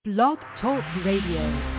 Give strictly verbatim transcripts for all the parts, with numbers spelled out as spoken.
Blog Talk Radio.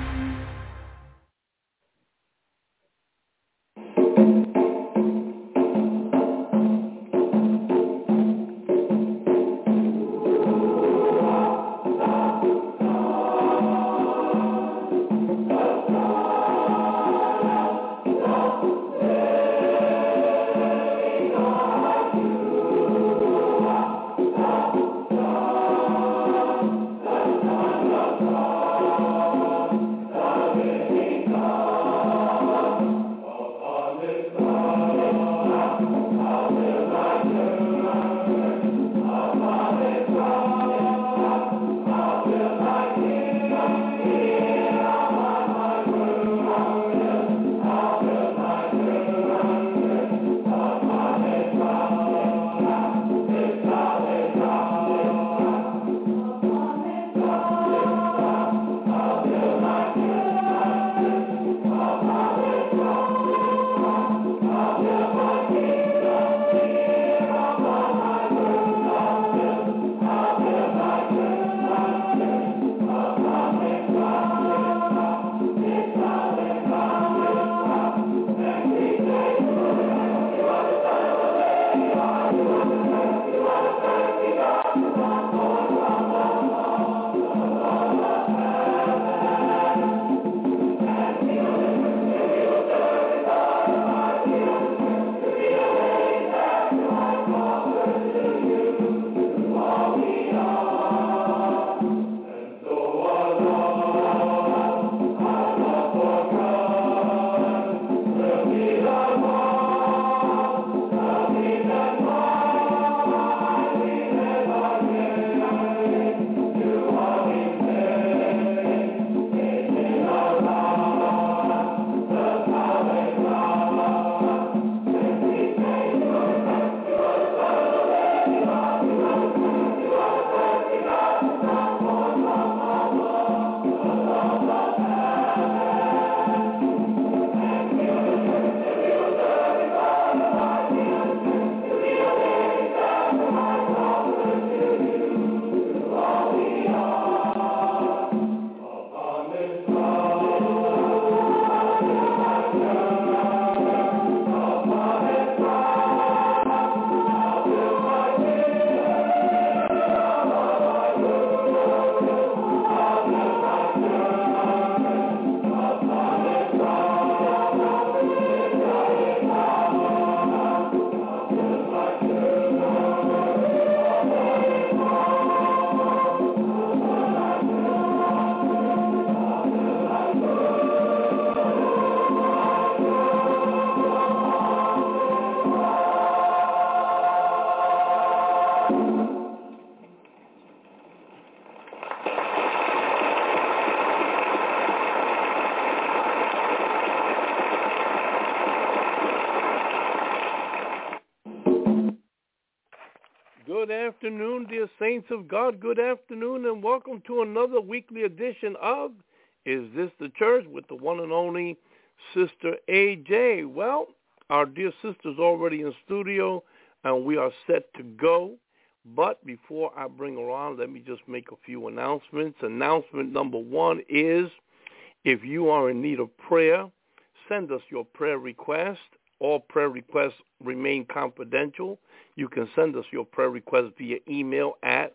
Good afternoon, dear saints of God. Good afternoon, and welcome to another weekly edition of Is This the Church with the one and only Sister A J. Well, our dear sister's already in studio, and we are set to go. But before I bring her on, let me just make a few announcements. Announcement number one is, if you are in need of prayer, send us your prayer request. All prayer requests remain confidential. You can send us your prayer request via email at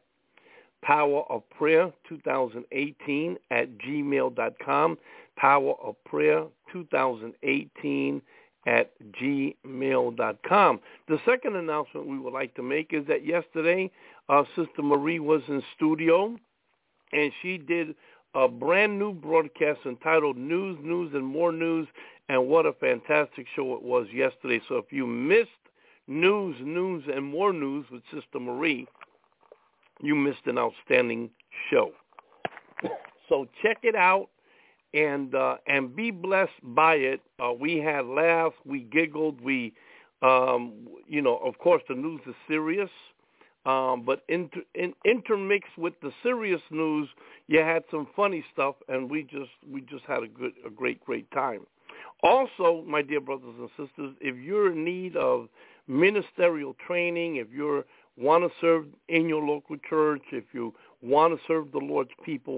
powerofprayer twenty eighteen at gmail dot com, powerofprayer twenty eighteen at gmail dot com. The second announcement we would like to make is that yesterday uh, Sister Marie was in studio, and she did a brand new broadcast entitled News, News, and More News, and what a fantastic show it was yesterday. So if you missed News, News, and More News with Sister Marie, you missed an outstanding show. So check it out and uh, and be blessed by it. Uh, we had laughs, we giggled, we, um, you know, of course the news is serious. Um, but inter, in, intermixed with the serious news, you had some funny stuff, and we just we just had a good, a great, great time. Also, my dear brothers and sisters, if you're in need of ministerial training, if you want to serve in your local church, if you want to serve the Lord's people,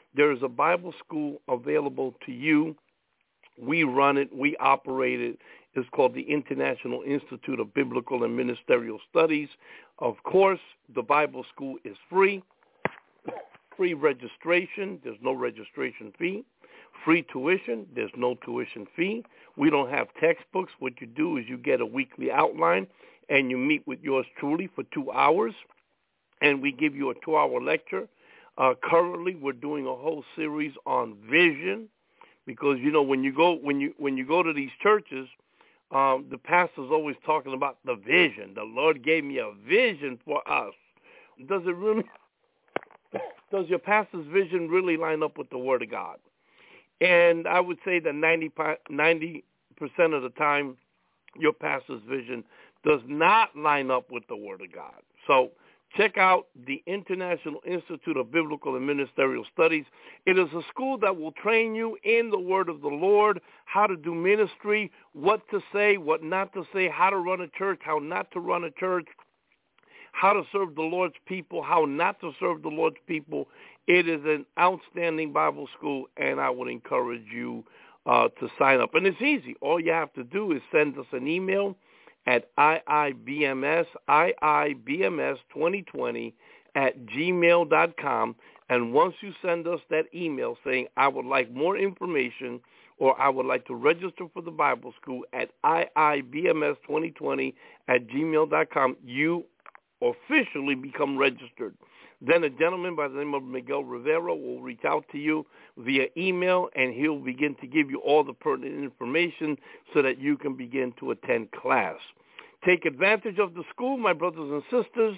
there is a Bible school available to you. We run it. We operate it. It's called the International Institute of Biblical and Ministerial Studies. Of course, the Bible school is free. Free registration. There's no registration fee. Free tuition. There's no tuition fee. We don't have textbooks. What you do is you get a weekly outline, and you meet with yours truly for two hours, and we give you a two-hour lecture. Uh, currently, we're doing a whole series on vision, because you know when you go when you when you go to these churches, um, the pastor's always talking about the vision. The Lord gave me a vision for us. Does it really? Does your pastor's vision really line up with the Word of God? And I would say that ninety percent of the time, your pastor's vision does not line up with the Word of God. So check out the International Institute of Biblical and Ministerial Studies. It is a school that will train you in the Word of the Lord, how to do ministry, what to say, what not to say, how to run a church, how not to run a church, how to serve the Lord's people, how not to serve the Lord's people. It is an outstanding Bible school, and I would encourage you uh, to sign up. And it's easy. All you have to do is send us an email at I I B M S, I I B M S twenty twenty at gmail dot com. And once you send us that email saying, I would like more information, or I would like to register for the Bible school at I I B M S twenty twenty at gmail dot com, you officially become registered. Then a gentleman by the name of Miguel Rivera will reach out to you via email, and he'll begin to give you all the pertinent information so that you can begin to attend class. Take advantage of the school, my brothers and sisters.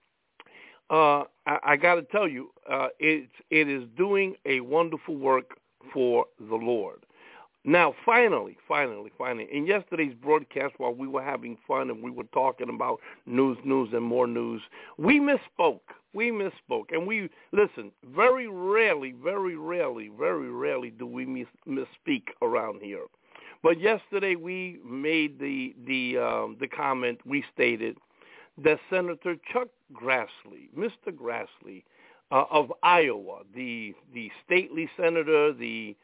Uh, I, I got to tell you, uh, it, it is doing a wonderful work for the Lord. Now, finally, finally, finally, in yesterday's broadcast, while we were having fun and we were talking about news, news, and more news, we misspoke. We misspoke. And we, listen, very rarely, very rarely, very rarely do we mis- misspeak around here. But yesterday we made the the um, the comment, we stated that Senator Chuck Grassley, Mister Grassley uh, of Iowa, the the stately senator, the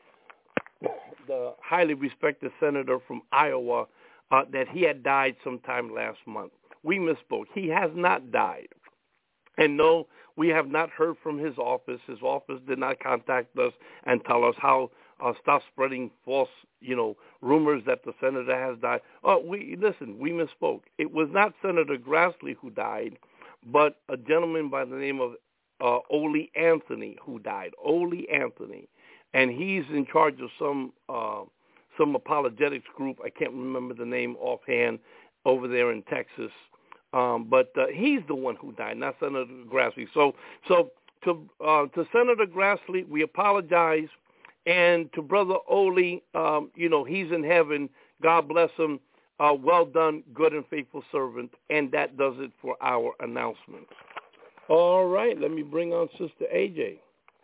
the highly respected senator from Iowa, uh, that he had died sometime last month. We misspoke. He has not died. And no, we have not heard from his office. His office did not contact us and tell us how, uh, stop spreading false, you know, rumors that the senator has died. Oh, we listen, we misspoke. It was not Senator Grassley who died, but a gentleman by the name of uh, Ole Anthony who died. Ole Anthony. And he's in charge of some uh, some apologetics group. I can't remember the name offhand over there in Texas. Um, but uh, he's the one who died, not Senator Grassley. So, so to uh, to Senator Grassley, we apologize, and to Brother Ole, um, you know, he's in heaven. God bless him. Uh, well done, good and faithful servant. And that does it for our announcements. All right, let me bring on Sister A J.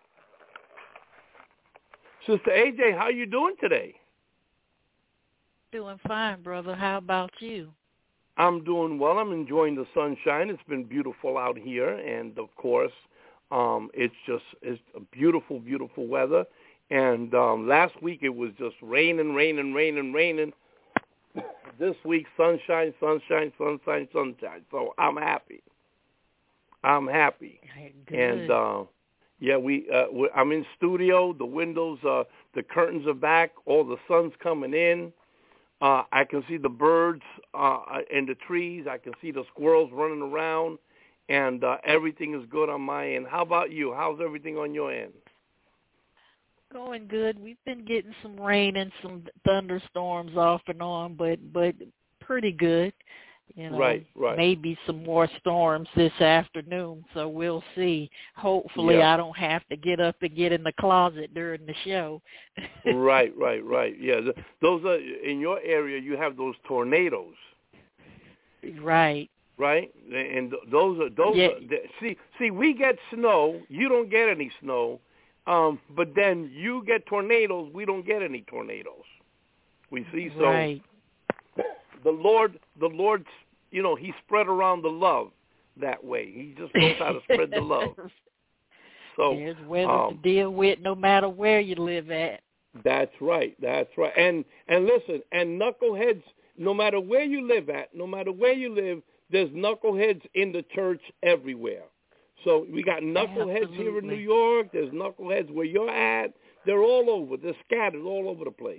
Sister A J, how you doing today? Doing fine, brother. How about you? I'm doing well. I'm enjoying the sunshine. It's been beautiful out here, and of course, um, it's just it's a beautiful, beautiful weather. And um, last week it was just raining, raining, raining, raining. This week, sunshine, sunshine, sunshine, sunshine. So I'm happy. I'm happy. Good. And uh, yeah, we uh, we're, I'm in studio. The windows, uh, the curtains are back. All the sun's coming in. Uh, I can see the birds uh, in the trees. I can see the squirrels running around, and uh, everything is good on my end. How about you? How's everything on your end? Going good. We've been getting some rain and some thunderstorms off and on, but but pretty good. You know, right, right. Maybe some more storms this afternoon, so we'll see. Hopefully yeah. I don't have to get up and get in the closet during the show. right, right, right. Yeah, those are, in your area, you have those tornadoes. Right. Right? And those are, those yeah. are, see, see, we get snow. You don't get any snow. Um, but then you get tornadoes. We don't get any tornadoes. We see, so. Right. The Lord, the Lord, you know, he spread around the love that way. He just knows how to spread the love. So there's weather um, to deal with no matter where you live at. That's right. That's right. And and listen, and knuckleheads, no matter where you live at, no matter where you live, there's knuckleheads in the church everywhere. So we got knuckleheads Absolutely. here in New York. There's knuckleheads where you're at. They're all over. They're scattered all over the place.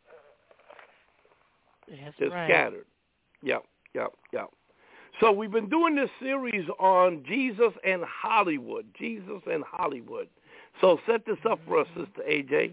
That's They're right. scattered. Yep, yep, yep. So we've been doing this series on Jesus and Hollywood. Jesus and Hollywood. So set this up for us, Sister A J.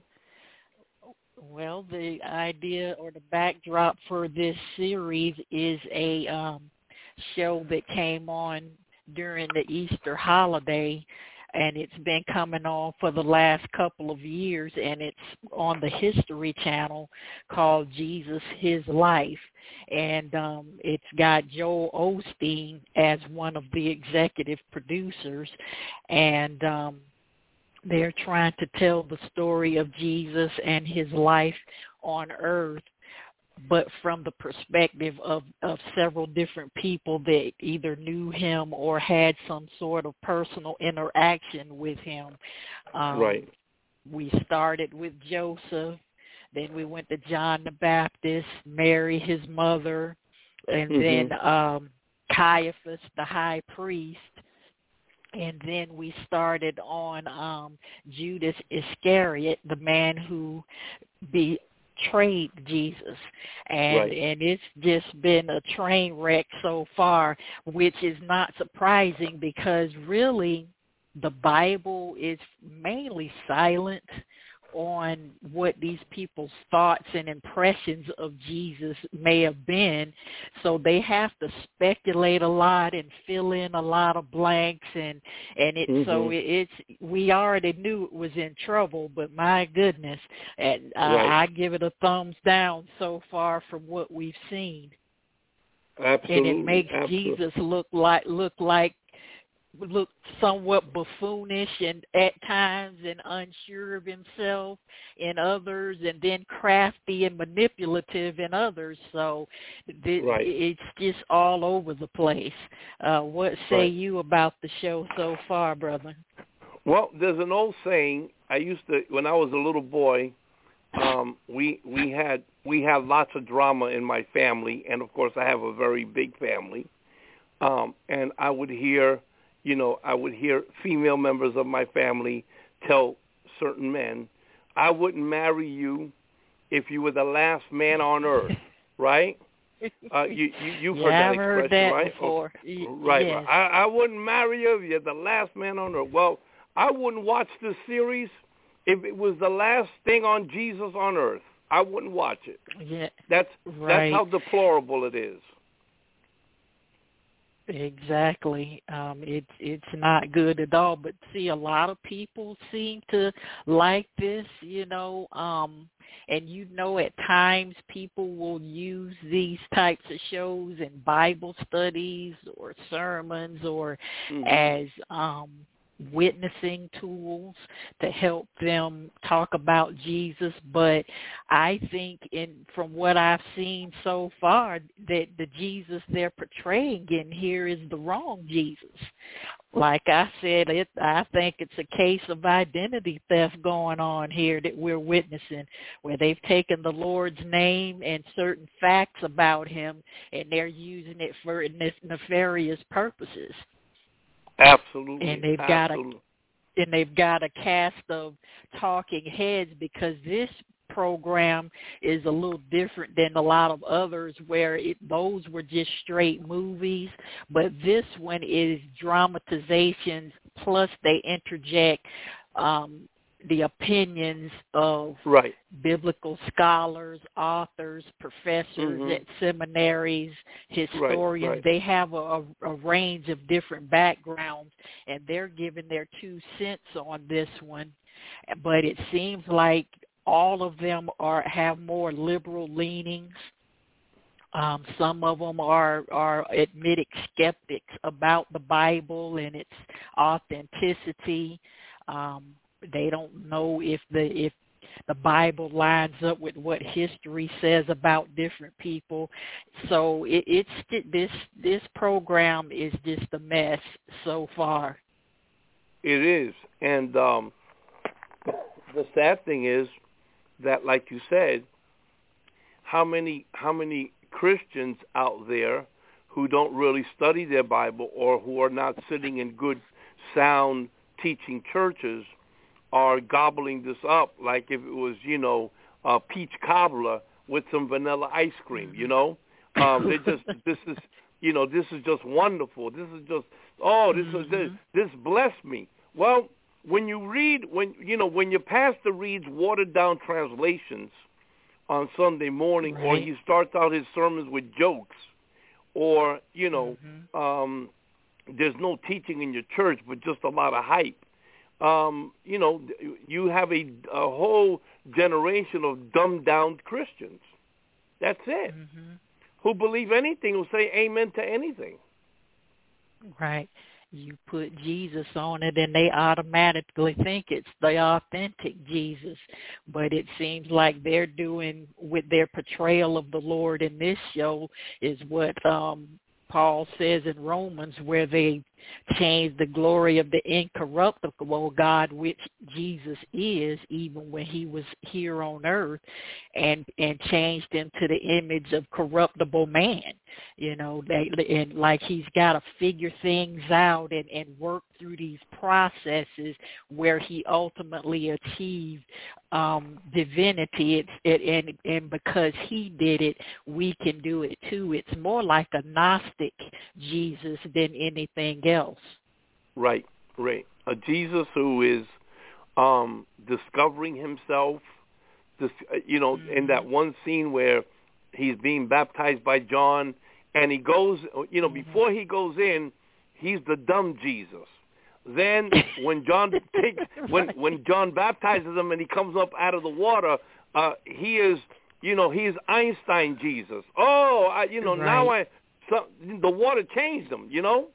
Well, the idea or the backdrop for this series is a um, show that came on during the Easter holiday, and it's been coming on for the last couple of years, and it's on the History Channel called Jesus, His Life. And um, it's got Joel Osteen as one of the executive producers, and um, they're trying to tell the story of Jesus and his life on earth, but from the perspective of, of several different people that either knew him or had some sort of personal interaction with him. Um, right. We started with Joseph, then we went to John the Baptist, Mary, his mother, and mm-hmm. then um, Caiaphas, the high priest. And then we started on um, Judas Iscariot, the man who betrayed Jesus. And right. and it's just been a train wreck so far, which is not surprising because really the Bible is mainly silent on what these people's thoughts and impressions of Jesus may have been. So they have to speculate a lot and fill in a lot of blanks, and and it mm-hmm. so it, it's we already knew it was in trouble, but my goodness, and uh, right. I give it a thumbs down so far from what we've seen. Absolutely. And it makes Absolutely. Jesus look like look like look somewhat buffoonish and at times and unsure of himself in others, and then crafty and manipulative in others. So th- right. it's just all over the place. Uh, what say right. you about the show so far, brother? Well, there's an old saying. I used to, when I was a little boy, um, we we had we had lots of drama in my family, and of course I have a very big family, um, and I would hear. You know, I would hear female members of my family tell certain men, I wouldn't marry you if you were the last man on earth, right? Uh, you, you, you've yeah, heard that I've expression, heard that right? before. Okay. Right. Yes. I, I wouldn't marry you if you're the last man on earth. Well, I wouldn't watch this series if it was the last thing on Jesus on earth. I wouldn't watch it. Yeah. That's, right. that's how deplorable it is. Exactly. Um, it's it's not good at all. But see, a lot of people seem to like this, you know. Um, and you know, at times people will use these types of shows in Bible studies or sermons or mm-hmm. as um, witnessing tools to help them talk about Jesus. But I think in from what I've seen so far that the Jesus they're portraying in here is the wrong Jesus. Like I said, it, I think it's a case of identity theft going on here that we're witnessing, where they've taken the Lord's name and certain facts about him and they're using it for nefarious purposes. Absolutely. And they've Absolutely. got a and they've got a cast of talking heads, because this program is a little different than a lot of others where it, those were just straight movies, but this one is dramatizations, plus they interject um, the opinions of right. biblical scholars, authors, professors mm-hmm. at seminaries, historians. Right, right. They have a, a range of different backgrounds, and they're giving their two cents on this one. But it seems like all of them are have more liberal leanings. Um, some of them are, are admitted skeptics about the Bible and its authenticity. Um, they don't know if the if the Bible lines up with what history says about different people. So it, it's this this program is just a mess so far. It is. And um, the sad thing is that, like you said, how many how many Christians out there who don't really study their Bible or who are not sitting in good, sound teaching churches are gobbling this up like if it was, you know, uh, peach cobbler with some vanilla ice cream, you know? Um, they just, this is, you know, this is just wonderful. This is just, oh, this is, this, this blessed me. Well, when you read, when, you know, when your pastor reads watered down translations on Sunday morning, right, or he starts out his sermons with jokes, or, you know, mm-hmm. um, there's no teaching in your church but just a lot of hype, um, you know, you have a, a whole generation of dumbed-down Christians. That's it. Mm-hmm. Who believe anything, who say amen to anything. Right. You put Jesus on it and they automatically think it's the authentic Jesus. But it seems like they're doing with their portrayal of the Lord in this show is what um, Paul says in Romans, where they changed the glory of the incorruptible God, which Jesus is, even when he was here on earth, and and changed him to the image of corruptible man. You know, they and like he's got to figure things out and, and work through these processes where he ultimately achieved um, divinity. It's it and and because he did it, we can do it too. It's more like a Gnostic Jesus than anything else. Right, right. A Jesus who is um, discovering himself. This, you know, mm-hmm. in that one scene where he's being baptized by John, and he goes, you know, mm-hmm. before he goes in, he's the dumb Jesus. Then when John takes, when when John baptizes him and he comes up out of the water, uh, he is, you know, he's Einstein Jesus. Oh, I, you know, right. now I, so, the water changed him, you know.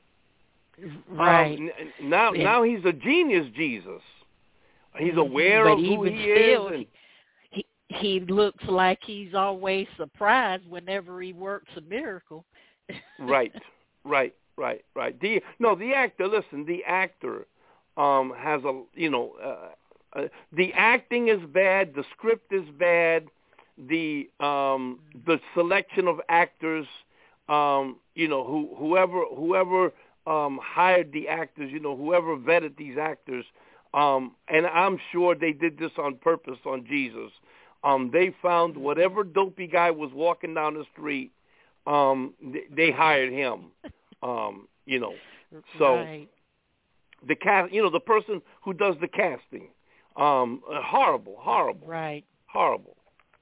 Right. Um, now, and, now he's a genius Jesus. He's aware but of who even he still, is. And, he, he looks like he's always surprised whenever he works a miracle. Right, right, right, right. The no, the actor. Listen, the actor um, has a you know uh, uh, the acting is bad. The script is bad. The um, the selection of actors. Um, you know, who whoever whoever um, hired the actors. You know, whoever vetted these actors. Um, and I'm sure they did this on purpose on Jesus. Um, they found whatever dopey guy was walking down the street. Um, they, they hired him. Um, you know, so right. the cast. You know, the person who does the casting. Um, horrible, horrible, right, horrible.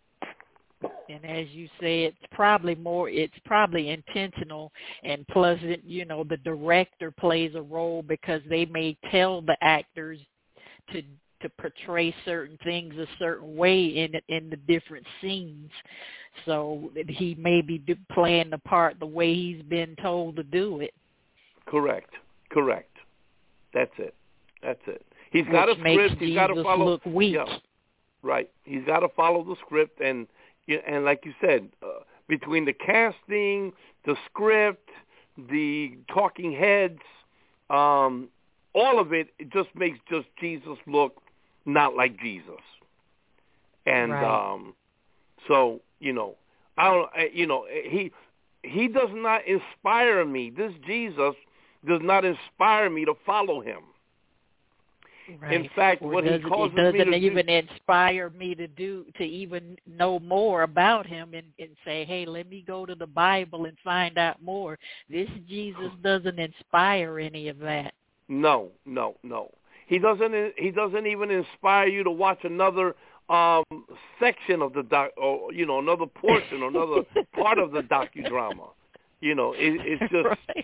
And as you say, it's probably more, it's probably intentional, and plus, it, you know, the director plays a role because they may tell the actors to to portray certain things a certain way in in the different scenes. So he may be do, playing the part the way he's been told to do it. Correct, correct. That's it. That's it. He's Which got a script. He's got to follow. Look weak. Yeah, right. He's got to follow the script, and and like you said, uh, between the casting, the script, the talking heads, um, all of it, it just makes just Jesus look not like Jesus. And right. um, so you know, I don't. You know, he he does not inspire me. This Jesus does not inspire me to follow him. Right. In fact, or what he causes it doesn't me to even do, inspire me to do to even know more about him and, and say, hey, let me go to the Bible and find out more. This Jesus doesn't inspire any of that. No, no, no. He doesn't. He doesn't even inspire you to watch another um, section of the doc, or you know, another portion, or another part of the docudrama. You know, it, it's just. Right.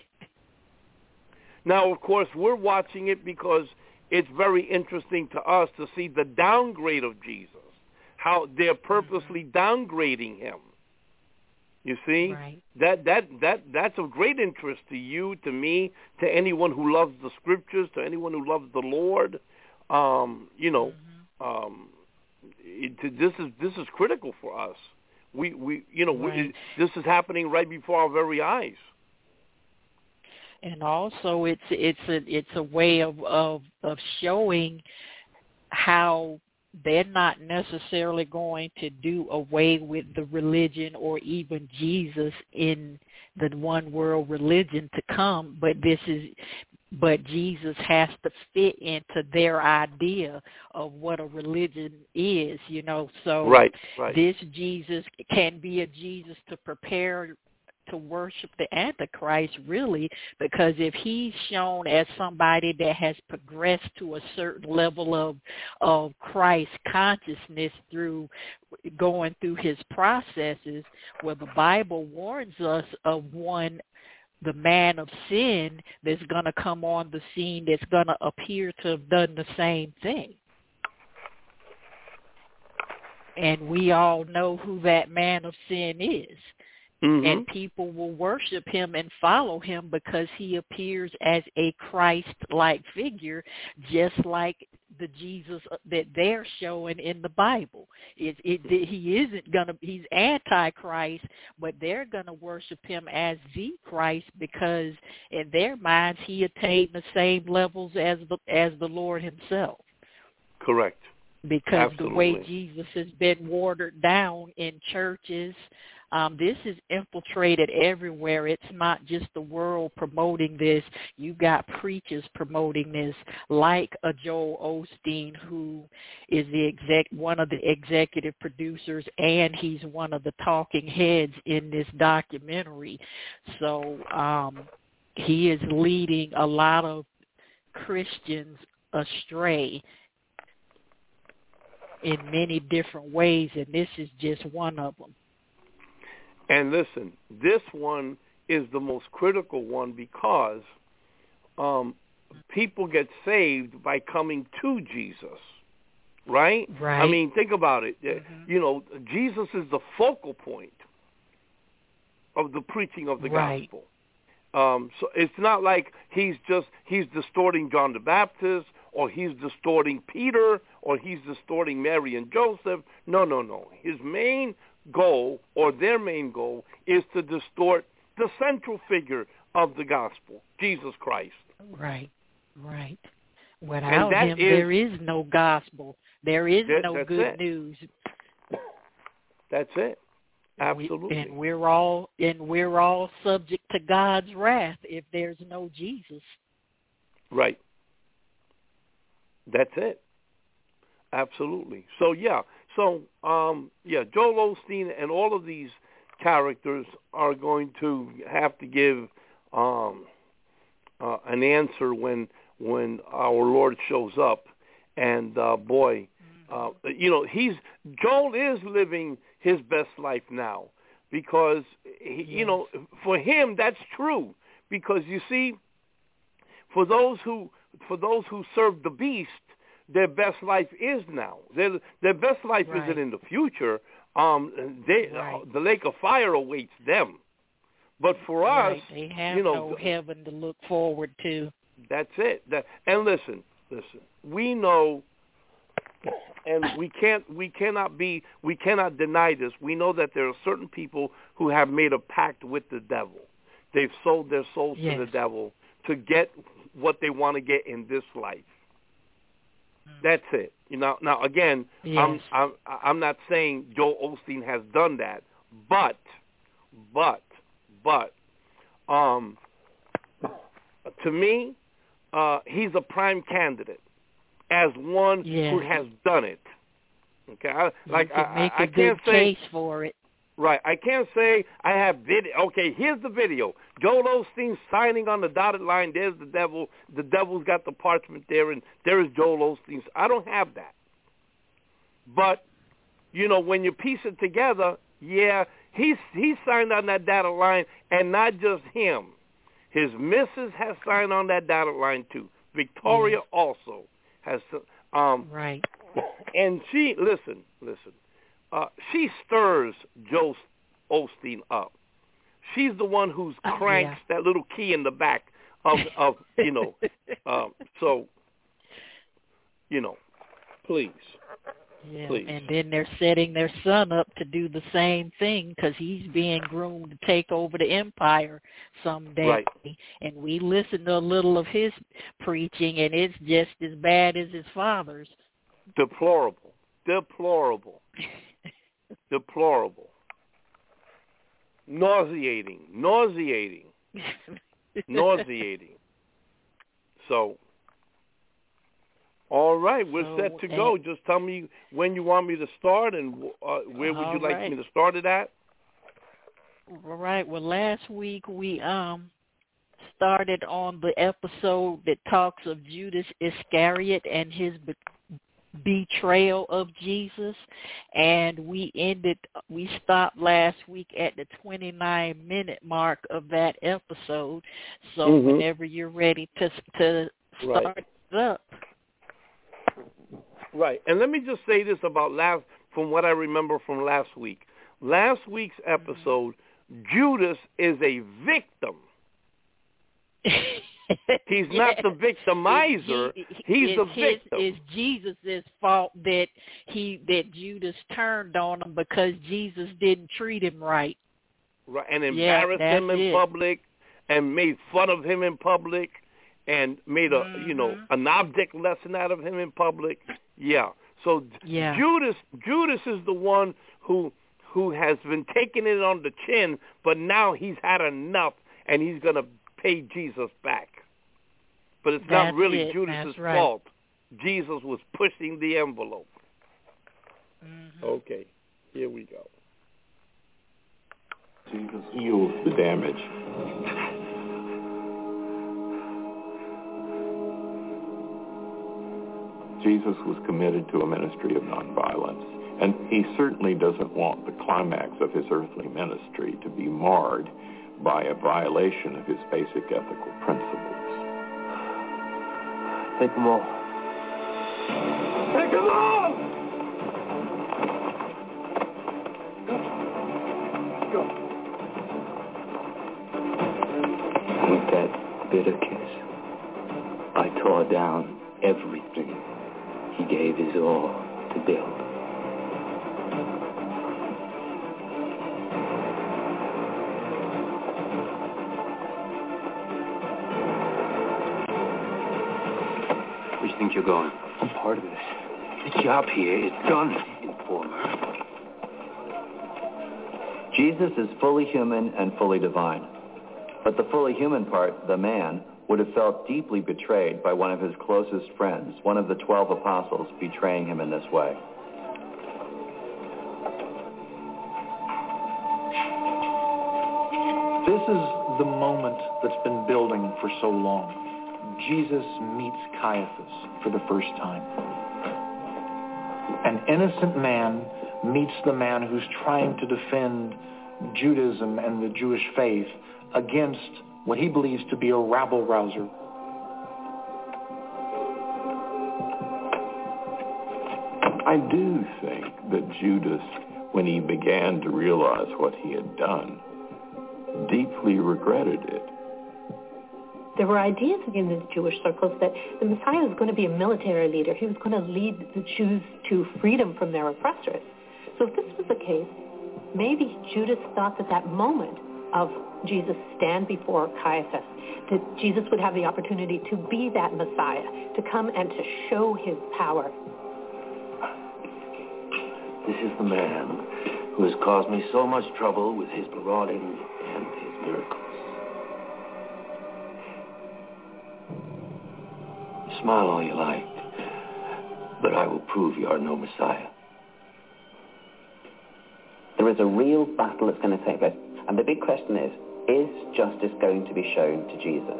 Now, of course, we're watching it because it's very interesting to us to see the downgrade of Jesus, how they're purposely downgrading him. You see, right. that that that that's of great interest to you, to me, to anyone who loves the scriptures, to anyone who loves the Lord. Um, you know, mm-hmm. um, it, this is this is critical for us. We we you know right. we, this is happening right before our very eyes. And also, it's it's a it's a way of of, of showing how they're not necessarily going to do away with the religion or even Jesus in the one world religion to come, but this is but Jesus has to fit into their idea of what a religion is, you know. So right, right. this Jesus can be a Jesus to prepare to worship the Antichrist, really, because if he's shown as somebody that has progressed to a certain level of of Christ consciousness through going through his processes, well, the Bible warns us of one, the man of sin, that's going to come on the scene, that's going to appear to have done the same thing. And we all know who that man of sin is. Mm-hmm. And people will worship him and follow him because he appears as a Christ-like figure, just like the Jesus that they're showing in the Bible. It, it, it, he isn't going to, he's anti-Christ, but they're going to worship him as the Christ because in their minds he attained the same levels as the, as the Lord himself. Correct. Because Absolutely. The way Jesus has been watered down in churches, Um, this is infiltrated everywhere. It's not just the world promoting this. You got preachers promoting this, like a Joel Osteen, who is the exec, one of the executive producers, and he's one of the talking heads in this documentary. So um, he is leading a lot of Christians astray in many different ways, and this is just one of them. And listen, this one is the most critical one because um, people get saved by coming to Jesus, right? Right. I mean, think about it. Mm-hmm. You know, Jesus is the focal point of the preaching of the right. gospel. Um, so it's not like he's just, he's distorting John the Baptist or he's distorting Peter or he's distorting Mary and Joseph. No, no, no. His main goal, or their main goal, is to distort the central figure of the gospel, Jesus Christ. Right, right. Without him, is, there is no gospel. There is that, no good it. news. That's it. Absolutely. We, and we're all and we're all subject to God's wrath if there's no Jesus. Right. That's it. Absolutely. So yeah. So, um, yeah, Joel Osteen and all of these characters are going to have to give um, uh, an answer when when our Lord shows up. And, uh, boy, uh, you know, he's Joel is living his best life now because, he, yes. you know, for him that's true. Because, you see, for those who for those who serve the beast, their best life is now. Their, their best life right. isn't in the future. Um, they, right. uh, the lake of fire awaits them. But for right. us, they have you know, no heaven to look forward to. That's it. That, and listen, listen. We know, and we can't, we cannot be, we cannot deny this. We know that there are certain people who have made a pact with the devil. They've sold their souls yes. to the devil to get what they want to get in this life. That's it. You know. Now, again, yes. I'm I'm I'm not saying Joel Osteen has done that, but, but, but, um, to me, uh, he's a prime candidate as one yes. who has done it. Okay, I, like you can I, make I, I a can't good say case for it. Right. I can't say I have video. Okay, here's the video. Joel Osteen signing on the dotted line. There's the devil. The devil's got the parchment there, and there is Joel Osteen. I don't have that. But, you know, when you piece it together, yeah, he's, he signed on that dotted line, and not just him. His missus has signed on that dotted line, too. Victoria yes. also has. Um, right. And she, listen, listen. Uh, she stirs Joe Osteen up. She's the one who cranks yeah. that little key in the back of, of you know. um, so, you know, please. Yeah, Please. and then they're setting their son up to do the same thing because he's being groomed to take over the empire someday. Right. And we listen to a little of his preaching, and it's just as bad as his father's. Deplorable. Deplorable. Deplorable. Nauseating. Nauseating. Nauseating. So, all right, we're so, set to go. Just tell me when you want me to start and uh, where would you like right. me to start it at? All right. Well, last week we um started on the episode that talks of Judas Iscariot and his be- betrayal of Jesus, and we ended. We stopped last week at the twenty-nine minute mark of that episode. So mm-hmm. whenever you're ready to to start right. it up. Right. And let me just say this about last, from what I remember from last week. Last week's episode, mm-hmm. Judas is a victim. He's yeah. not the victimizer. He, He's it's the victim. His, it's Jesus' fault that he that Judas turned on him because Jesus didn't treat him right. Right. And embarrassed yeah, him in it. public and made fun of him in public and made a mm-hmm. you know an object lesson out of him in public. Yeah. So yeah. Judas Judas is the one who who has been taking it on the chin, but now he's had enough and he's going to pay Jesus back. But it's That's not really it. Judas's right. fault. Jesus was pushing the envelope. Mm-hmm. Okay. Here we go. Jesus heals the damage. Jesus was committed to a ministry of nonviolence, and he certainly doesn't want the climax of his earthly ministry to be marred by a violation of his basic ethical principles. Take them all. Take them all! Go. With that bitter kiss, I tore down everything he gave his all to build. Where do you think you're going? I'm part of this. The job here is done, informer. Jesus is fully human and fully divine. But the fully human part, the man, would have felt deeply betrayed by one of his closest friends, one of the twelve apostles, betraying him in this way. This is the moment that's been building for so long. Jesus meets Caiaphas for the first time. An innocent man meets the man who's trying to defend Judaism and the Jewish faith against what he believes to be a rabble-rouser. I do think that Judas, when he began to realize what he had done, deeply regretted it. There were ideas in the Jewish circles that the Messiah was going to be a military leader. He was going to lead the Jews to freedom from their oppressors. So if this was the case, maybe Judas thought that that moment of Jesus stand before Caiaphas, that Jesus would have the opportunity to be that Messiah, to come and to show his power. This is the man who has caused me so much trouble with his marauding and his miracles. Smile all you like, but I will prove you are no Messiah. There is a real battle that's going to take place. And the big question is, is justice going to be shown to Jesus?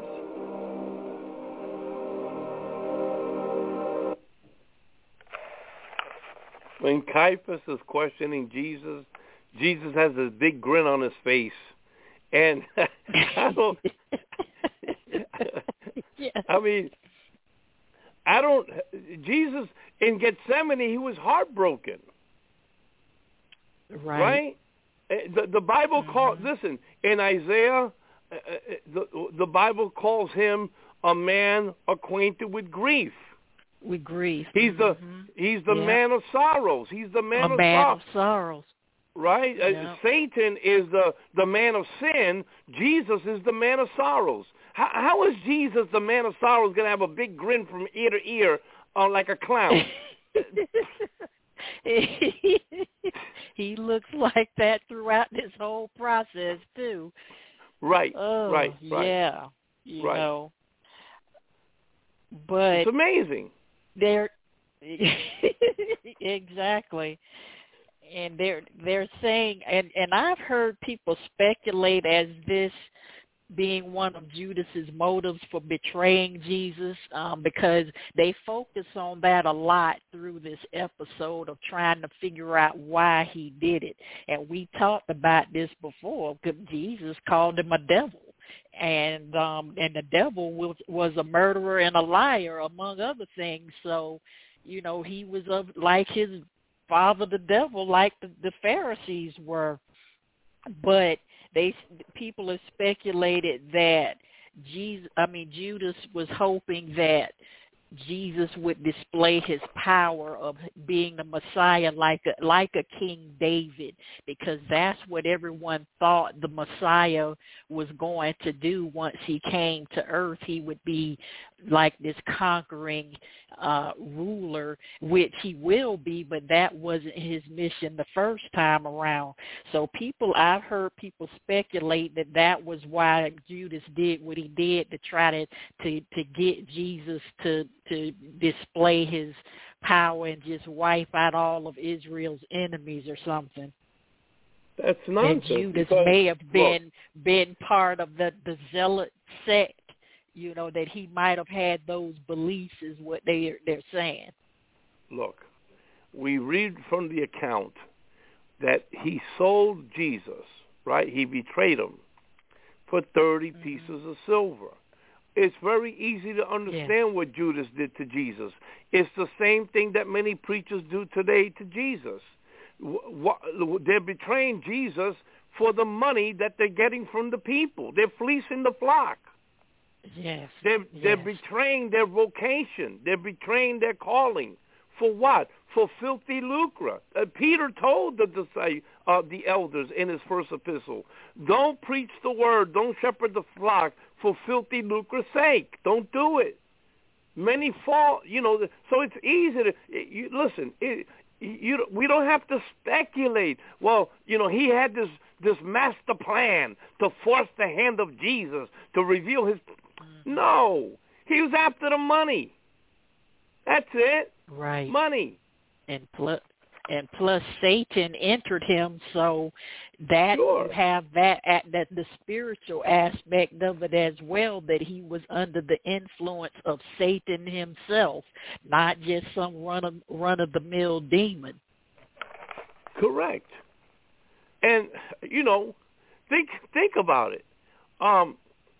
When Caiaphas is questioning Jesus, Jesus has this big grin on his face. And I don't, yeah. I mean, I don't, Jesus, in Gethsemane, he was heartbroken. Right. Right? The, the Bible mm-hmm. calls, listen, in Isaiah, uh, the, the Bible calls him a man acquainted with grief. with grief. He's the mm-hmm. he's the yep. man of sorrows. He's the man a of man sorrows. of sorrows. Right? Yep. Uh, Satan is the, the man of sin. Jesus is the man of sorrows. How, how is Jesus, the man of sorrows, going to have a big grin from ear to ear uh, like a clown? He looks like that throughout this whole process, too. Right, oh, right, right. Yeah, you right. know. But it's amazing. They're exactly. And they're they're saying, and, and I've heard people speculate as this being one of Judas's motives for betraying Jesus, um, because they focus on that a lot through this episode of trying to figure out why he did it. And we talked about this before, because Jesus called him a devil. And um, and the devil was, was a murderer and a liar, among other things. So, you know, he was of, like his father, the devil, like the, the Pharisees were. But they people have speculated that Jesus, I mean Judas was hoping that Jesus would display his power of being the Messiah like a, like a King David, because that's what everyone thought the Messiah was going to do once he came to earth. He would be like this conquering uh, ruler, which he will be, but that wasn't his mission the first time around. So people, I've heard people speculate that that was why Judas did what he did, to try to, to, to get Jesus to, to display his power and just wipe out all of Israel's enemies or something. That's nonsense. And Judas because, may have been look, been part of the, the zealot sect, you know, that he might have had those beliefs is what they, they're saying. Look, we read from the account that he sold Jesus, right? He betrayed him for thirty mm-hmm. pieces of silver. It's very easy to understand yeah. what Judas did to Jesus. It's the same thing that many preachers do today to Jesus. They're betraying Jesus for the money that they're getting from the people. They're fleecing the flock. Yes. They're, yes. they're betraying their vocation. They're betraying their calling. For what? For filthy lucre. Uh, Peter told the, uh, the elders in his first epistle, don't preach the word, don't shepherd the flock for filthy lucre's sake. Don't do it. Many fall, you know, so it's easy to, you, listen, it, you, we don't have to speculate. Well, you know, he had this, this master plan to force the hand of Jesus to reveal his, no, he was after the money. That's it. Right. Money. And plus, and plus Satan entered him, so that sure. you have that at that the spiritual aspect of it as well, that he was under the influence of Satan himself, not just some run of run of the mill demon. Correct. And you know, think think about it. Um,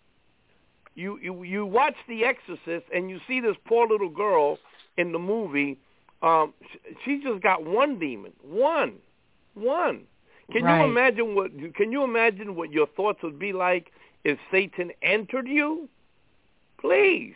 you you you watch The Exorcist and you see this poor little girl in the movie. Um, she just got one demon, one, one. Can right. you imagine what? Can you imagine what your thoughts would be like if Satan entered you? Please.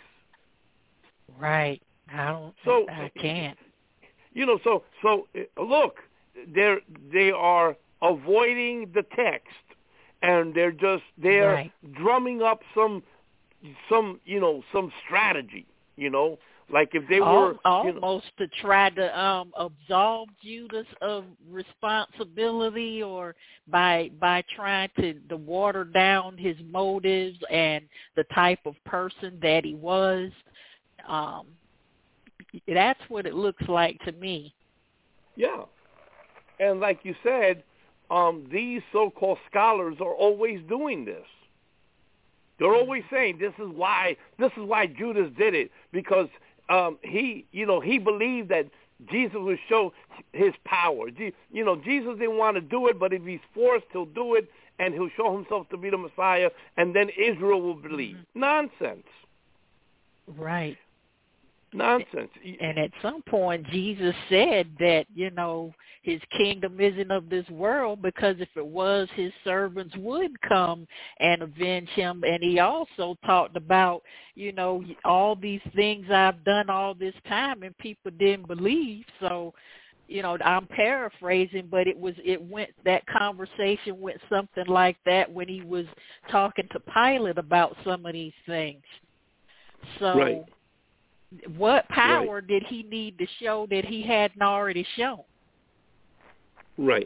Right. I don't. So I can't. You know. So so look, they're they are avoiding the text, and they're just they're right. drumming up some some you know some strategy. You know. Like if they were almost you know, to try to um, absolve Judas of responsibility, or by by trying to, to water down his motives and the type of person that he was. Um, that's what it looks like to me. Yeah, and like you said, um, these so-called scholars are always doing this. They're always saying this is why this is why Judas did it, because. Um, he, you know, he believed that Jesus would show his power. You know, Jesus didn't want to do it, but if he's forced, he'll do it, and he'll show himself to be the Messiah, and then Israel will believe. Mm-hmm. Nonsense. Right. Nonsense. And at some point, Jesus said that, you know, his kingdom isn't of this world, because if it was, his servants would come and avenge him. And he also talked about, you know, all these things I've done all this time and people didn't believe. So, you know, I'm paraphrasing, but it was, it went, that conversation went something like that when he was talking to Pilate about some of these things. So right. what power right. did he need to show that he hadn't already shown? Right.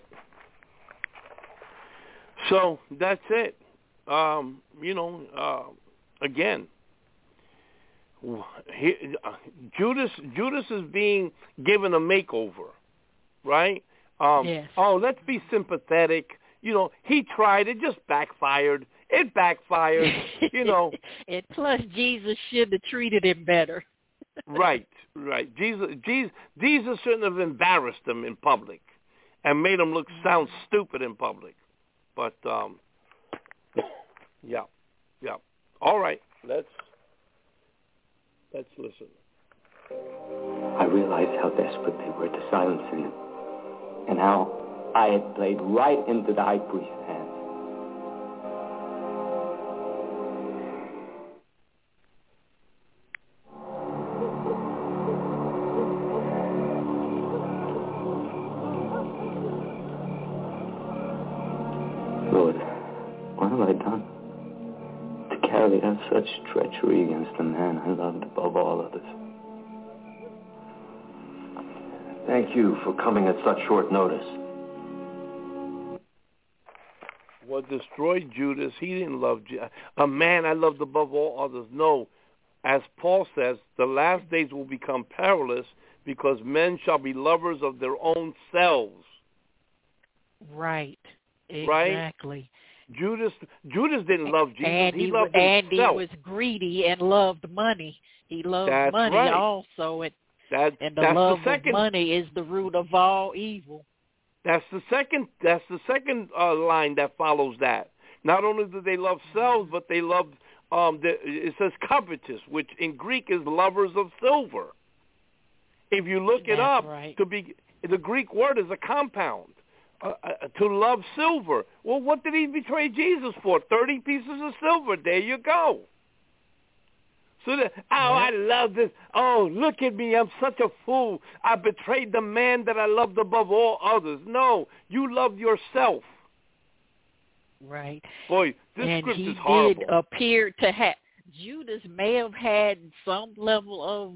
So that's it. Um, you know, uh, again, he, uh, Judas Judas is being given a makeover, right? Um, yes. Oh, let's be sympathetic. You know, he tried. It just backfired. It backfired. You know. And plus, Jesus should have treated him better. Right, right. Jesus, Jesus, Jesus shouldn't have embarrassed him in public and made him look sound stupid in public. But um, yeah, yeah. All right, let's let's listen. I realized how desperate they were to silence him, and how I had played right into the high priest's hands. Lord, what have I done to carry out such treachery against the man I loved above all others? Thank you for coming at such short notice. What destroyed Judas, he didn't love Je- a man I loved above all others. No, as Paul says, the last days will become perilous because men shall be lovers of their own selves. Right. Right? Exactly. Judas Judas didn't love Jesus. And he, he, loved and himself. he was greedy and loved money. He loved That's money right. also. It, that, and the that's love the second, of money is the root of all evil. That's the second. That's the second uh, line that follows that. Not only do they love selves, but they love. Um, the, it says covetous, which in Greek is lovers of silver. If you look it That's up, right. to be the Greek word is a compound. Uh, uh, to love silver. Well, what did he betray Jesus for? Thirty pieces of silver. There you go. So that, oh, yeah. I love this. Oh, look at me. I'm such a fool. I betrayed the man that I loved above all others. No, you loved yourself. Right. Boy, this and script he is horrible. did appear to have, Judas may have had some level of,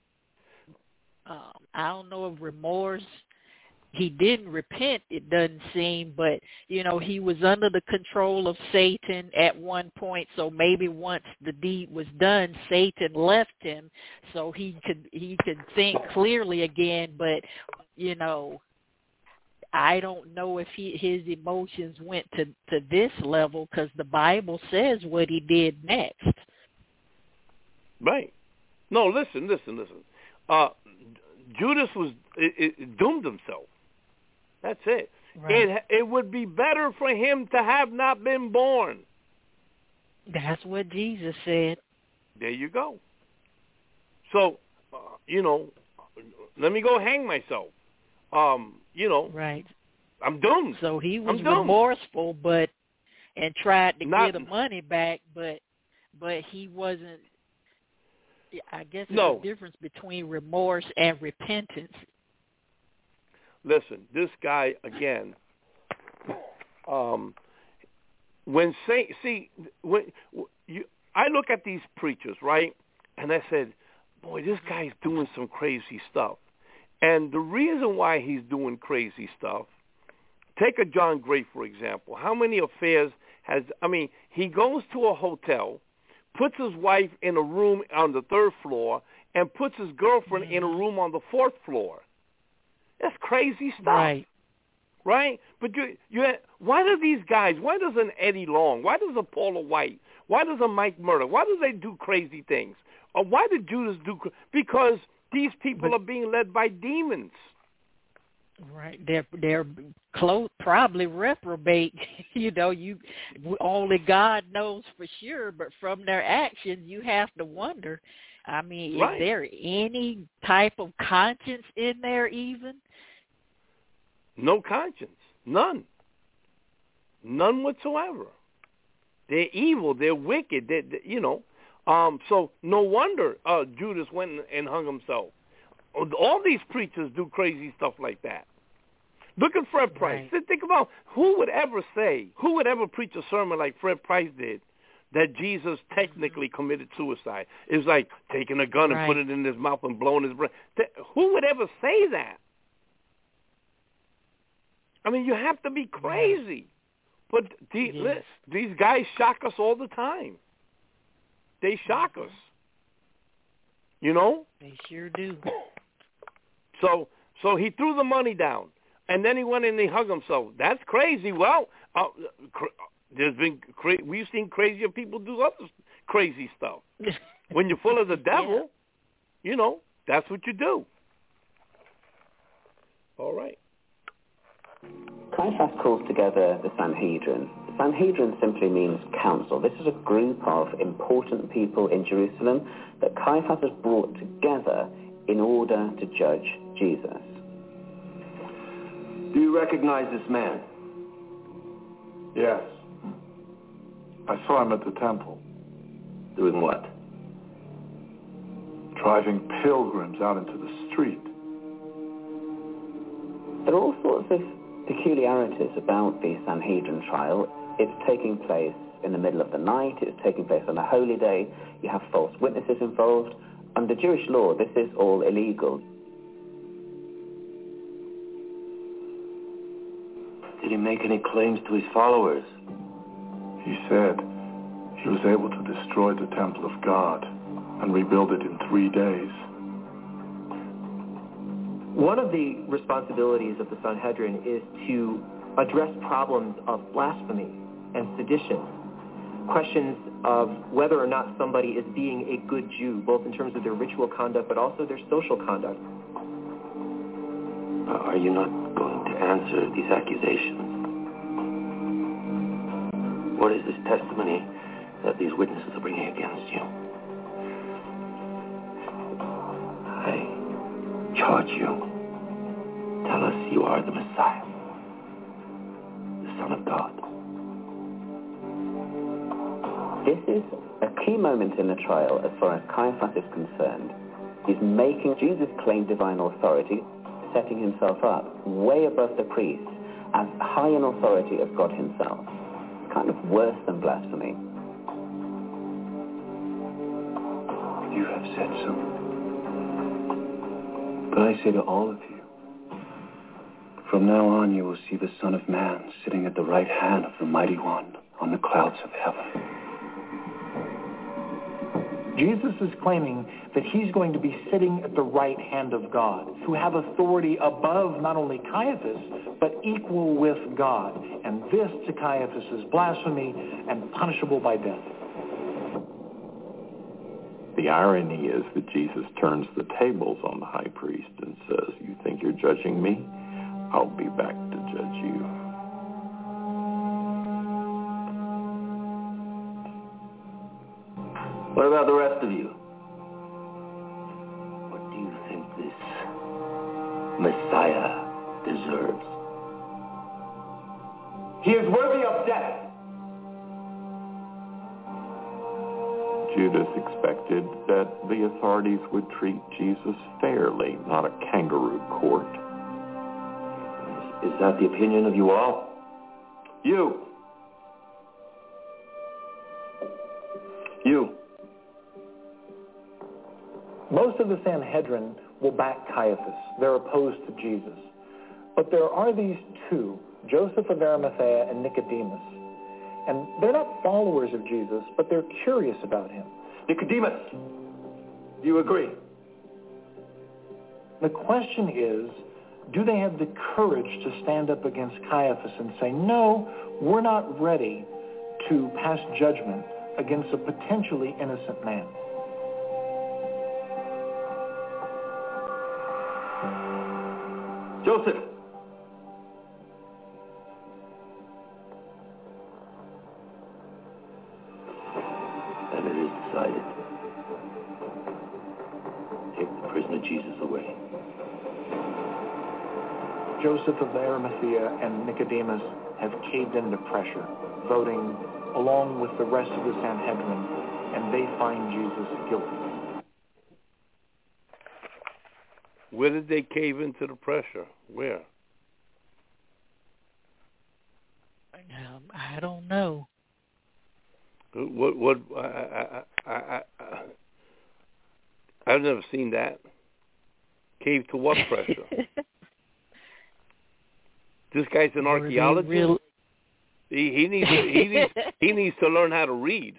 um, I don't know, of remorse. He didn't repent, it doesn't seem, but, you know, he was under the control of Satan at one point, so maybe once the deed was done, Satan left him, so he could he could think clearly again, but, you know, I don't know if he, his emotions went to, to this level, because the Bible says what he did next. Right. No, listen, listen, listen. Uh, Judas was it, it doomed himself. That's it. Right. It it would be better for him to have not been born. That's what Jesus said. There you go. So, uh, you know, let me go hang myself. Um, you know, right. I'm doomed. So he was I'm doomed. remorseful, but and tried to Not, get the money back, but but he wasn't. I guess there's no. a difference between remorse and repentance. Listen, this guy again. Um, when say see when you, I look at these preachers, right, and I said, boy, this guy's doing some crazy stuff. And the reason why he's doing crazy stuff, take a John Gray, for example. How many affairs has, I mean, he goes to a hotel, puts his wife in a room on the third floor, and puts his girlfriend mm-hmm. in a room on the fourth floor. That's crazy stuff. Right. Right? But you, you, why do these guys, why does an Eddie Long, why does a Paula White, why does a Mike Murdoch, why do they do crazy things? Or why did Judas do, because these people but, are being led by demons. Right. They're they're close, probably reprobate. You know, you only God knows for sure, but from their actions, you have to wonder I mean, Right. is there any type of conscience in there even? No conscience. None. None whatsoever. They're evil. They're wicked. They're, they, you know. Um, so no wonder uh, Judas went and hung himself. All these preachers do crazy stuff like that. Look at Fred Price. Right. Think about who would ever say, who would ever preach a sermon like Fred Price did, that Jesus technically committed suicide. It was like taking a gun and Right. putting it in his mouth and blowing his brain. Who would ever say that? I mean, you have to be crazy. But the, Yes. these guys shock us all the time. They shock us. You know? They sure do. So so he threw the money down, and then he went and he hung himself. That's crazy. Well, uh, cr- there's been cra- we've seen crazier people do other crazy stuff. When you're full of the devil, yeah. you know, that's what you do. All right. Caiaphas calls together the Sanhedrin. The Sanhedrin simply means council. This is a group of important people in Jerusalem that Caiaphas has brought together in order to judge Jesus. Do you recognize this man? Yes. I saw him at the temple. Doing what? Driving pilgrims out into the street. There are all sorts of peculiarities about the Sanhedrin trial. It's taking place in the middle of the night. It's taking place on a holy day. You have false witnesses involved. Under Jewish law, this is all illegal. Did he make any claims to his followers? He said he was able to destroy the temple of God and rebuild it in three days. One of the responsibilities of the Sanhedrin is to address problems of blasphemy and sedition, questions of whether or not somebody is being a good Jew, both in terms of their ritual conduct but also their social conduct. Uh, are you not going to answer these accusations? What is this testimony that these witnesses are bringing against you? I charge you. Tell us you are the Messiah, the Son of God. This is a key moment in the trial as far as Caiaphas is concerned. He's making Jesus' claim divine authority, setting himself up way above the priests as high in authority as God himself. Kind of worse than blasphemy. You have said so. But I say to all of you, from now on you will see the Son of Man sitting at the right hand of the Mighty One on the clouds of heaven. Jesus is claiming that he's going to be sitting at the right hand of God, who have authority above not only Caiaphas, but equal with God. And this to Caiaphas is blasphemy and punishable by death. The irony is that Jesus turns the tables on the high priest and says, "You think you're judging me? I'll be back to judge you." What about the rest of you? What do you think this Messiah deserves? He is worthy of death. Judas expected that the authorities would treat Jesus fairly, not a kangaroo court. Is that the opinion of you all? You. You. Most of the Sanhedrin will back Caiaphas. They're opposed to Jesus. But there are these two, Joseph of Arimathea and Nicodemus. And they're not followers of Jesus, but they're curious about him. Nicodemus, do you agree? The question is, do they have the courage to stand up against Caiaphas and say, no, we're not ready to pass judgment against a potentially innocent man? Joseph. Then it is decided. Joseph of Arimathea and Nicodemus have caved into pressure, voting along with the rest of the Sanhedrin, and they find Jesus guilty. Where did they cave into the pressure? Where? Um, I don't know. What? What? I, I, I, I, I, I've never seen that. Cave to what pressure? This guy's an Were archaeologist. Real... He, he needs to, he needs he needs to learn how to read.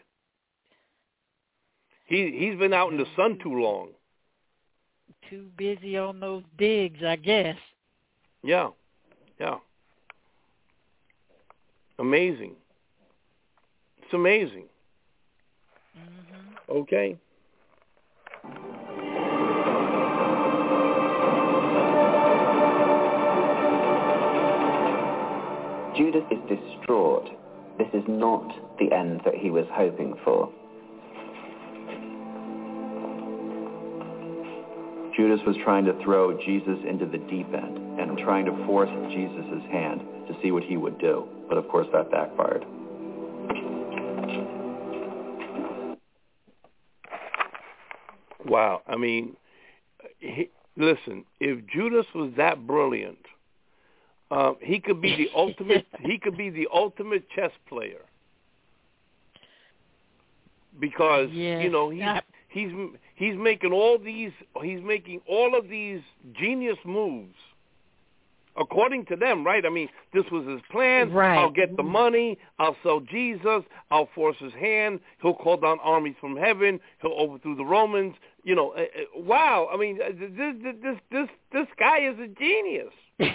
He he's been out in the sun too long. Too busy on those digs, I guess. Yeah, yeah. Amazing. It's amazing. Mm-hmm. Okay. Judas is distraught. This is not the end that he was hoping for. Judas was trying to throw Jesus into the deep end and trying to force Jesus' hand to see what he would do. But of course that backfired. Wow. I mean, he, listen, if Judas was that brilliant, um, he could be the ultimate he could be the ultimate chess player. Because, yes. you know, he's he's he's making all these he's making all of these genius moves. According to them, right? I mean, this was his plan. Right. I'll get the money. I'll sell Jesus. I'll force his hand. He'll call down armies from heaven. He'll overthrow the Romans. You know, uh, uh, wow. I mean, uh, this this this this guy is a genius.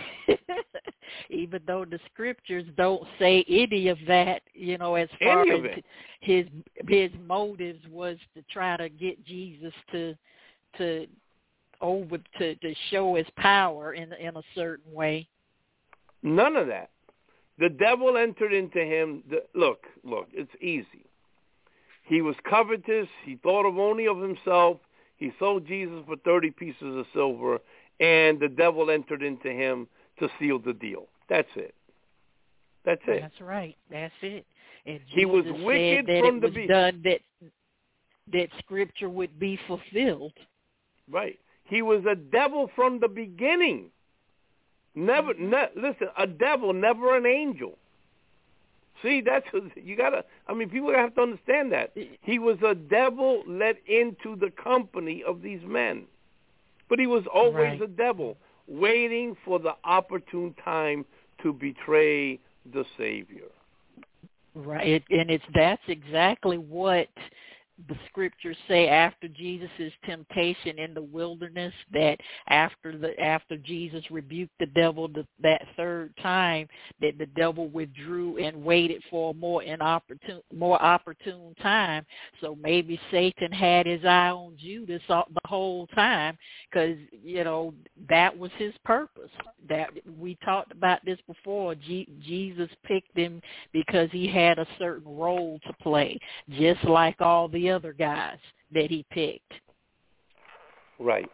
Even though the scriptures don't say any of that, you know, as far any as of it. his his motives was to try to get Jesus to to. over to, to show his power in in a certain way. None of that. The devil entered into him. The, look, look, it's easy. He was covetous. He thought of only of himself. He sold Jesus for thirty pieces of silver, and the devil entered into him to seal the deal. That's it. That's it. That's right. That's it. And Jesus he was wicked said that from it the was beginning. done that that scripture would be fulfilled. Right. He was a devil from the beginning. Never, ne- listen, a devil, never an angel. See, that's, you gotta, I mean, people have to understand that. He was a devil let into the company of these men. But he was always right. a devil, waiting for the opportune time to betray the Savior. Right. And it's, that's exactly what the scriptures say after Jesus' temptation in the wilderness, that after the after Jesus rebuked the devil the, that third time, that the devil withdrew and waited for a more inopportune, more opportune time. So maybe Satan had his eye on Judas all, the whole time, because you know that was his purpose. That we talked about this before. G, Jesus picked him because he had a certain role to play, just like all the other guys that he picked. Right.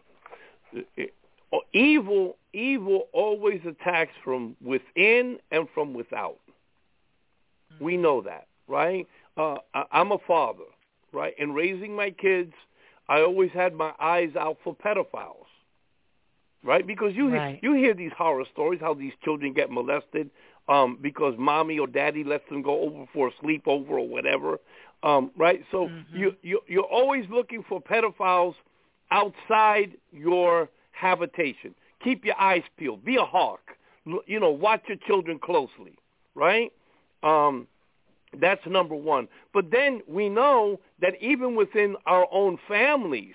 Evil, evil always attacks from within and from without. We know that, right? Uh, I'm a father, right? In raising my kids, I always had my eyes out for pedophiles, right? Because you right. you hear these horror stories, how these children get molested um, because mommy or daddy lets them go over for a sleepover or whatever. Um, right, so mm-hmm. you, you you're always looking for pedophiles outside your habitation. Keep your eyes peeled. Be a hawk. You know, watch your children closely. Right, um, that's number one. But then we know that even within our own families,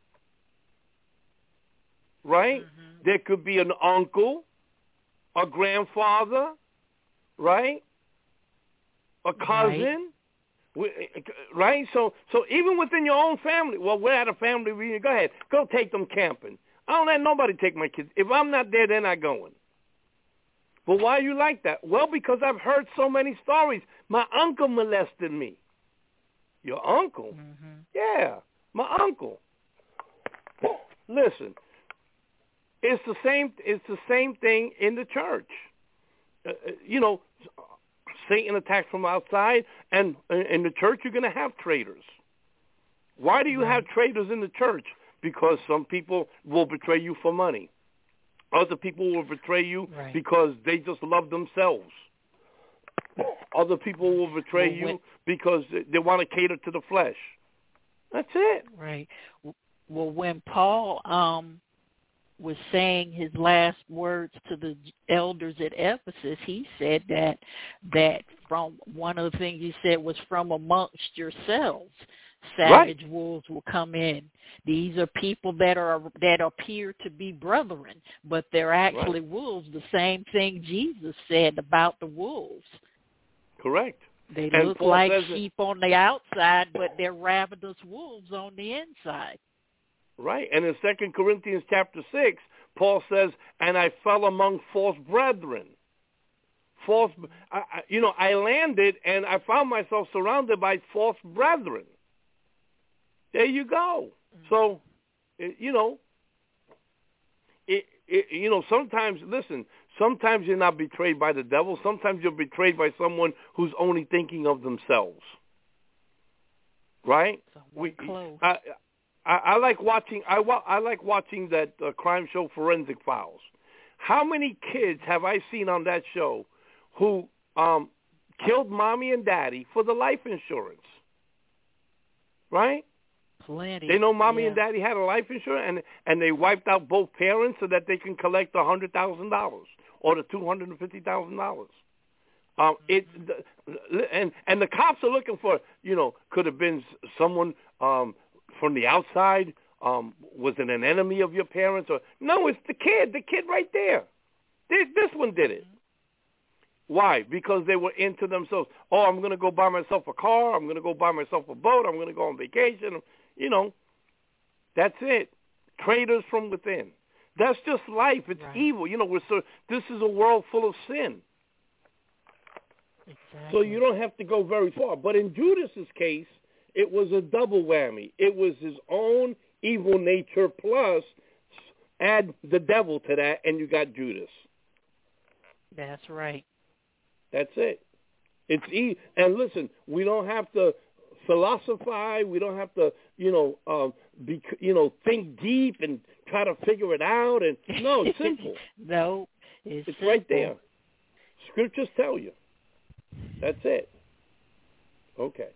right, mm-hmm. there could be an uncle, a grandfather, right, a cousin. Right. Right? So so even within your own family, well, we're at a family reunion. Go ahead. Go take them camping. I don't let nobody take my kids. If I'm not there, they're not going. But why are you like that? Well, because I've heard so many stories. My uncle molested me. Your uncle? Mm-hmm. Yeah, my uncle. Listen, It's the same. It's the same thing in the church. Uh, you know, Satan attacks from outside, and in the church you're going to have traitors. Why do you right. have traitors in the church? Because some people will betray you for money. Other people will betray you right. because they just love themselves. Other people will betray well, you when, because they want to cater to the flesh. That's it. Right. Well, when Paul um, was saying his last words to the elders at Ephesus, he said that that from one of the things he said was from amongst yourselves, savage right. wolves will come in. These are people that are that appear to be brethren, but they're actually right. wolves. The same thing Jesus said about the wolves. Correct. They and look Paul like says sheep it, on the outside, but they're ravenous wolves on the inside. Right. And in Second Corinthians chapter six, Paul says, and I fell among false brethren. False, I, I, you know, I landed and I found myself surrounded by false brethren. There you go. So, it, you know, it, it, you know, sometimes, listen, sometimes you're not betrayed by the devil. Sometimes you're betrayed by someone who's only thinking of themselves. Right? We, I, I, I like watching. I, I like watching that uh, crime show, Forensic Files. How many kids have I seen on that show who um, killed mommy and daddy for the life insurance? Right? Plenty. They know mommy yeah. and daddy had a life insurance, and and they wiped out both parents so that they can collect a hundred thousand dollars or the two hundred and fifty thousand dollars. Um, it the, and and the cops are looking for, you know, could have been someone um, from the outside. Um, was it an enemy of your parents? Or no, it's the kid. The kid right there. This, this one did it. Why? Because they were into themselves. Oh, I'm going to go buy myself a car. I'm going to go buy myself a boat. I'm going to go on vacation. You know, that's it. Traitors from within. That's just life. It's right. evil. You know, we're so. This is a world full of sin. Exactly. So you don't have to go very far. But in Judas's case, it was a double whammy. It was his own evil nature plus add the devil to that, and you got Judas. That's right. That's it. It's e- and listen, we don't have to philosophize. We don't have to, you know, um, be, you know, think deep and try to figure it out. And no, it's simple. no, it's, it's simple. right there. Scriptures tell you. That's it. Okay.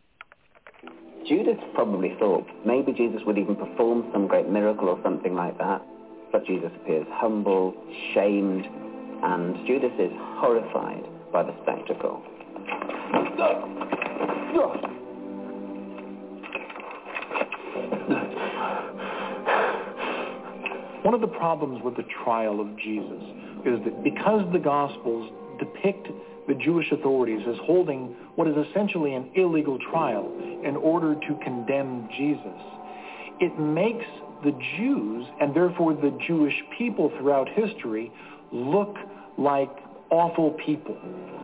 Judas probably thought maybe Jesus would even perform some great miracle or something like that. But Jesus appears humble, shamed, and Judas is horrified by the spectacle. One of the problems with the trial of Jesus is that because the Gospels depict the Jewish authorities as holding what is essentially an illegal trial in order to condemn Jesus, it makes the Jews, and therefore the Jewish people throughout history, look like awful people.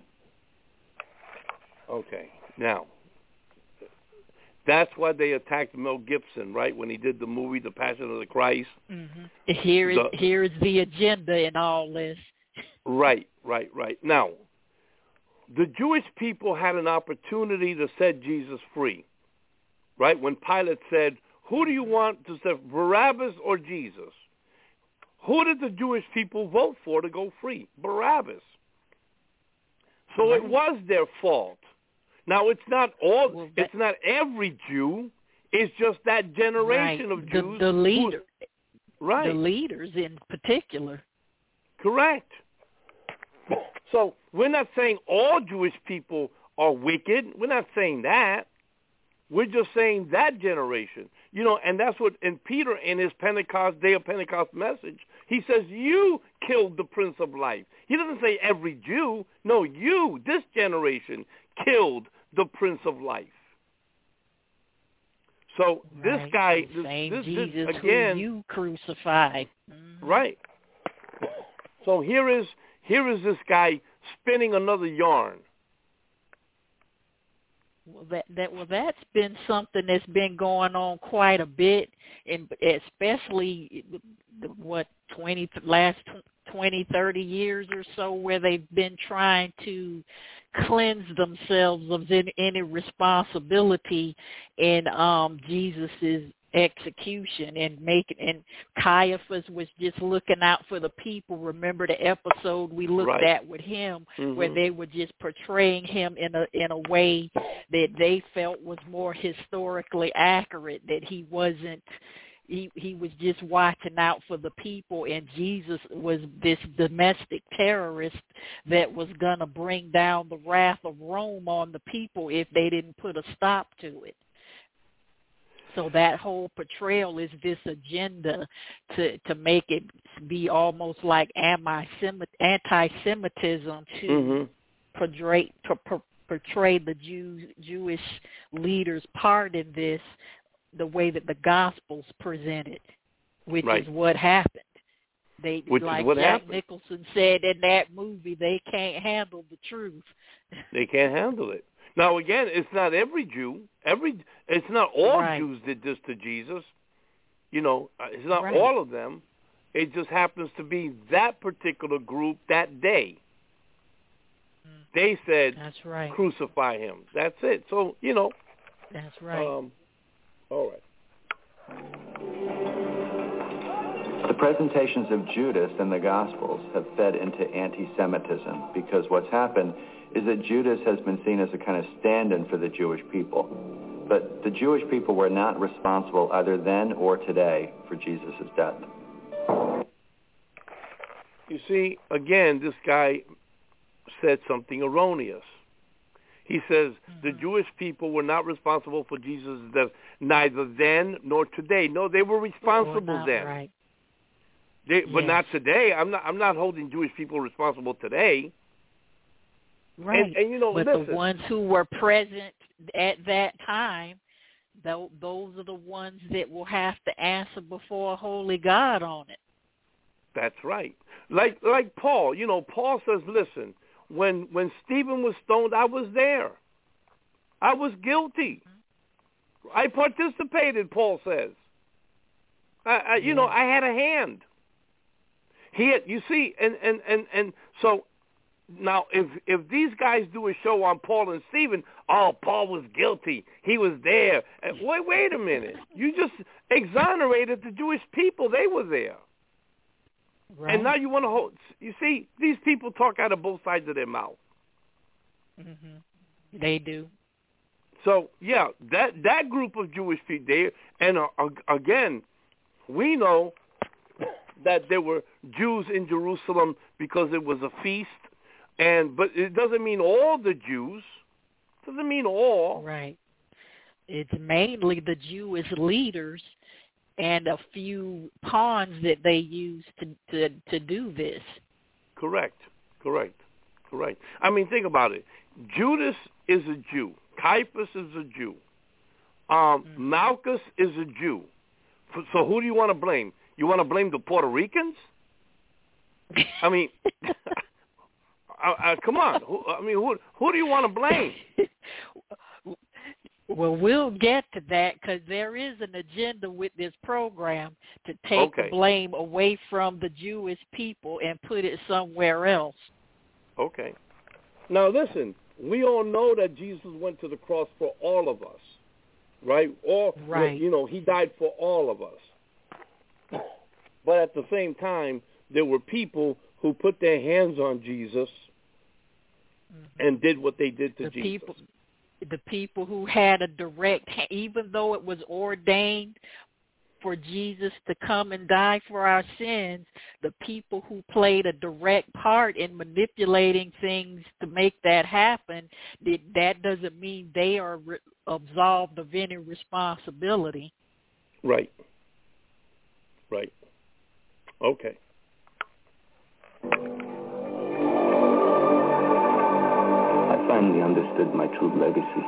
Okay. Now, that's why they attacked Mel Gibson, right, when he did the movie The Passion of the Christ. Mm-hmm. Here is, the, here is the agenda in all this. Right, right, right. Now, the Jewish people had an opportunity to set Jesus free, right? When Pilate said, who do you want to set, Barabbas or Jesus? Who did the Jewish people vote for to go free? Barabbas. So right. It was their fault. Now, it's not all, well, that, it's not every Jew. It's just that generation right. of Jews. The, the leader. Right. The leaders in particular. Correct. So we're not saying all Jewish people are wicked. We're not saying that. We're just saying that generation. You know, and that's what, and Peter in his Pentecost, Day of Pentecost message, he says, you killed the Prince of Life. He doesn't say every Jew. No, you, this generation, killed the Prince of Life. So right. this guy, the this, same this, Jesus this again, who you crucified. Mm-hmm. Right. So here is here is this guy spinning another yarn. Well, that that well, that's been something that's been going on quite a bit, and especially the, what twenty last twenty, thirty years or so, where they've been trying to cleanse themselves of any, any responsibility in um, Jesus's execution and making. And Caiaphas was just looking out for the people. Remember the episode we looked right. at with him, mm-hmm. where they were just portraying him in a in a way that they felt was more historically accurate. That he wasn't. He he was just watching out for the people, and Jesus was this domestic terrorist that was going to bring down the wrath of Rome on the people if they didn't put a stop to it. So that whole portrayal is this agenda to to make it be almost like anti-Semitism to mm-hmm. portray to portray the Jew, Jewish leaders' part in this the way that the Gospels present it, which right. is what happened. They which like is what Jack happened. Nicholson said in that movie, they can't handle the truth. They can't handle it. Now again, it's not every Jew. Every it's not all right. Jews did this to Jesus. You know, it's not right. all of them. It just happens to be that particular group that day. Mm. They said, "That's right, crucify him." That's it. So you know, that's right. Um, all right. The presentations of Judas in the Gospels have fed into anti-Semitism because what's happened is that Judas has been seen as a kind of stand-in for the Jewish people. But the Jewish people were not responsible either then or today for Jesus' death. You see, again, this guy said something erroneous. He says mm-hmm. the Jewish people were not responsible for Jesus' death, neither then nor today. No, they were responsible not, then. Right. They, but yes. not today. I'm not. I'm not holding Jewish people responsible today. Right. And, and you know, but listen, the ones who were present at that time, those are the ones that will have to answer before a holy God on it. That's right. Like like Paul. You know, Paul says, "Listen, when when Stephen was stoned, I was there. I was guilty. Mm-hmm. I participated." Paul says, I, I, "You yeah. know, I had a hand." He had, you see, and, and, and, and so now if if these guys do a show on Paul and Stephen, oh, Paul was guilty. He was there. Wait, wait a minute. You just exonerated the Jewish people. They were there. Right. And now you want to hold, you see, these people talk out of both sides of their mouth. Mm-hmm. They do. So, yeah, that, that group of Jewish people, they, and uh, again, we know that there were Jews in Jerusalem because it was a feast, and but it doesn't mean all the Jews. It doesn't mean all. Right. It's mainly the Jewish leaders and a few pawns that they use to, to to do this. Correct. Correct. Correct. I mean, think about it. Judas is a Jew. Caiaphas is a Jew. Um, mm-hmm. Malchus is a Jew. So who do you want to blame? You want to blame the Puerto Ricans? I mean, uh, uh, come on. Who, I mean, who who do you want to blame? Well, we'll get to that because there is an agenda with this program to take okay. the blame away from the Jewish people and put it somewhere else. Okay. Now, listen, we all know that Jesus went to the cross for all of us, right? All, right. You know, he died for all of us. But at the same time, there were people who put their hands on Jesus mm-hmm. and did what they did to the Jesus. People, the people who had a direct, even though it was ordained for Jesus to come and die for our sins, the people who played a direct part in manipulating things to make that happen, that doesn't mean they are re- absolved of any responsibility. Right. Right. Okay. I finally understood my true legacy.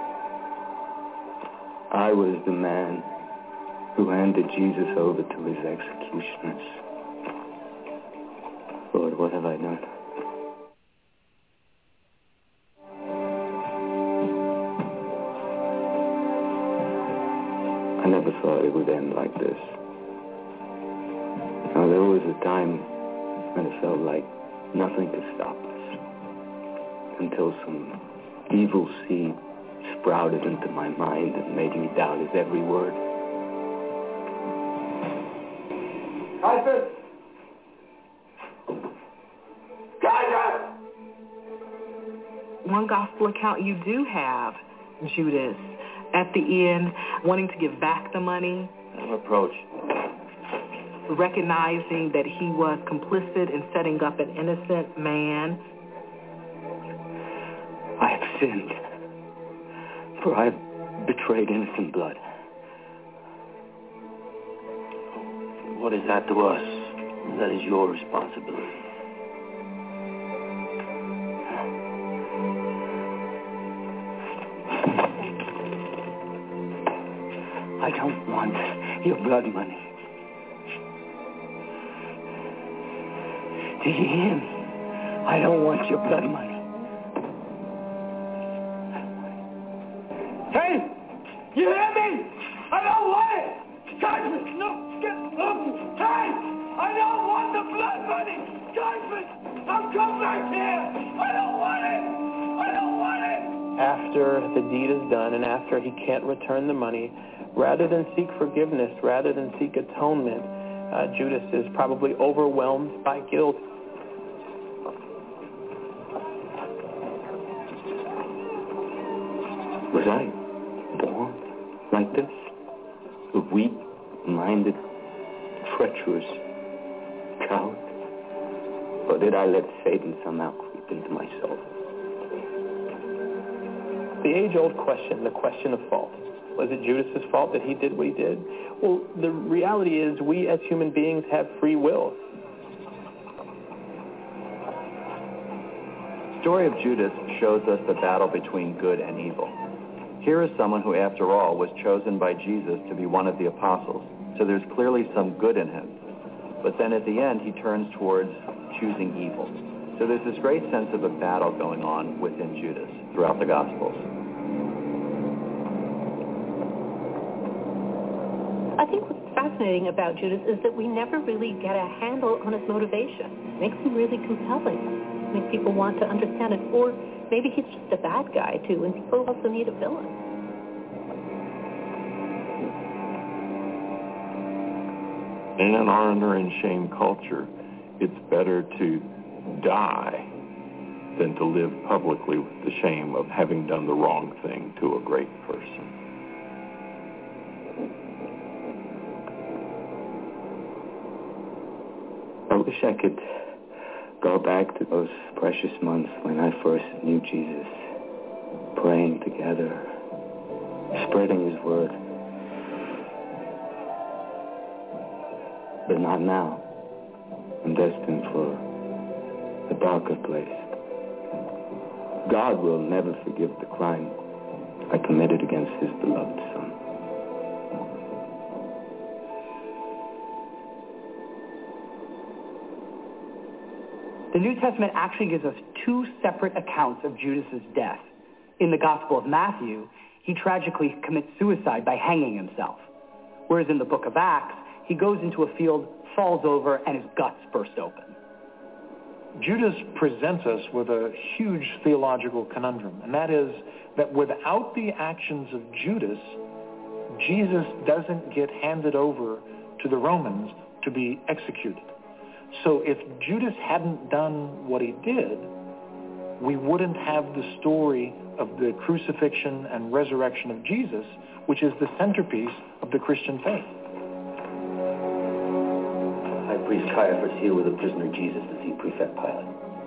I was the man who handed Jesus over to his executioners. Lord, what have I done? never thought it would end like this. Now, there was a time when it felt like nothing could stop us, until some evil seed sprouted into my mind and made me doubt his every word. Caiaphas! Caiaphas! One gospel account you do have Judas at the end wanting to give back the money. An approach. Recognizing that he was complicit in setting up an innocent man. I have sinned, for I have betrayed innocent blood. What is that to us? That is your responsibility. I don't want your blood money. Do you hear me? I don't want your blood money. Hey! You hear me? I don't want it! Caiaphas, no, get up! Hey! I don't want the blood money! Caiaphas, I'll come back here! I don't want it! I don't want it! After the deed is done and after he can't return the money, rather than seek forgiveness, rather than seek atonement, uh, Judas is probably overwhelmed by guilt. Was I born like this? A weak-minded, treacherous coward? Or did I let Satan somehow creep into my soul? The age-old question, the question of fault. Was it Judas's fault that he did what he did? Well, the reality is we as human beings have free will. The story of Judas shows us the battle between good and evil. Here is someone who, after all, was chosen by Jesus to be one of the apostles, so there's clearly some good in him. But then at the end, he turns towards choosing evil. So there's this great sense of a battle going on within Judas throughout the Gospels. I think what's fascinating about Judas is that we never really get a handle on his motivation. It makes him really compelling. It makes people want to understand it. Or maybe he's just a bad guy, too, and people also need a villain. In an honor and shame culture, it's better to die than to live publicly with the shame of having done the wrong thing to a great person. I wish I could go back to those precious months when I first knew Jesus, praying together, spreading his word. But not now. I'm destined for a darker place. God will never forgive the crime I committed against his beloved Son. The New Testament actually gives us two separate accounts of Judas's death. In the Gospel of Matthew, he tragically commits suicide by hanging himself. Whereas in the book of Acts, he goes into a field, falls over, and his guts burst open. Judas presents us with a huge theological conundrum, and that is that without the actions of Judas, Jesus doesn't get handed over to the Romans to be executed. So if Judas hadn't done what he did, we wouldn't have the story of the crucifixion and resurrection of Jesus, which is the centerpiece of the Christian faith. High priest Caiaphas here with the prisoner Jesus to see Prefect Pilate.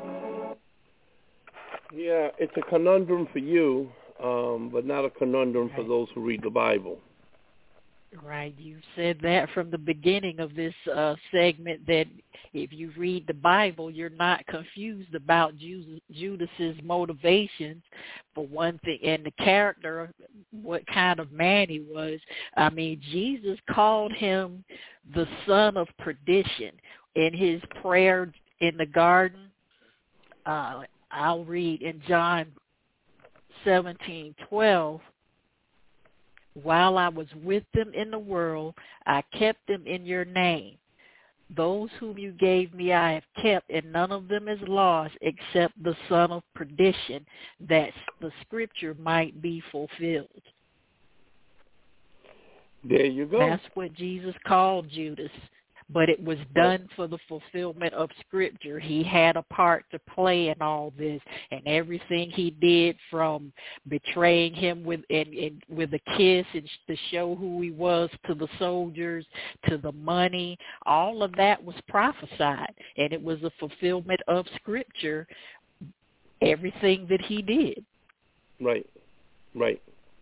Yeah, it's a conundrum for you, um, but not a conundrum for those who read the Bible. Right. You said that from the beginning of this uh, segment, that if you read the Bible, you're not confused about Judas, Judas's motivations, for one thing, and the character, what kind of man he was. I mean, Jesus called him the son of perdition in his prayer in the garden. Uh, I'll read in John seventeen twelve. While I was with them in the world, I kept them in your name. Those whom you gave me I have kept, and none of them is lost except the son of perdition, that the scripture might be fulfilled. There you go. That's what Jesus called Judas. But it was done for the fulfillment of Scripture. He had a part to play in all this, and everything he did, from betraying him with and, and with a kiss and to show who he was to the soldiers, to the money, all of that was prophesied, and it was a fulfillment of Scripture, everything that he did. Right, right.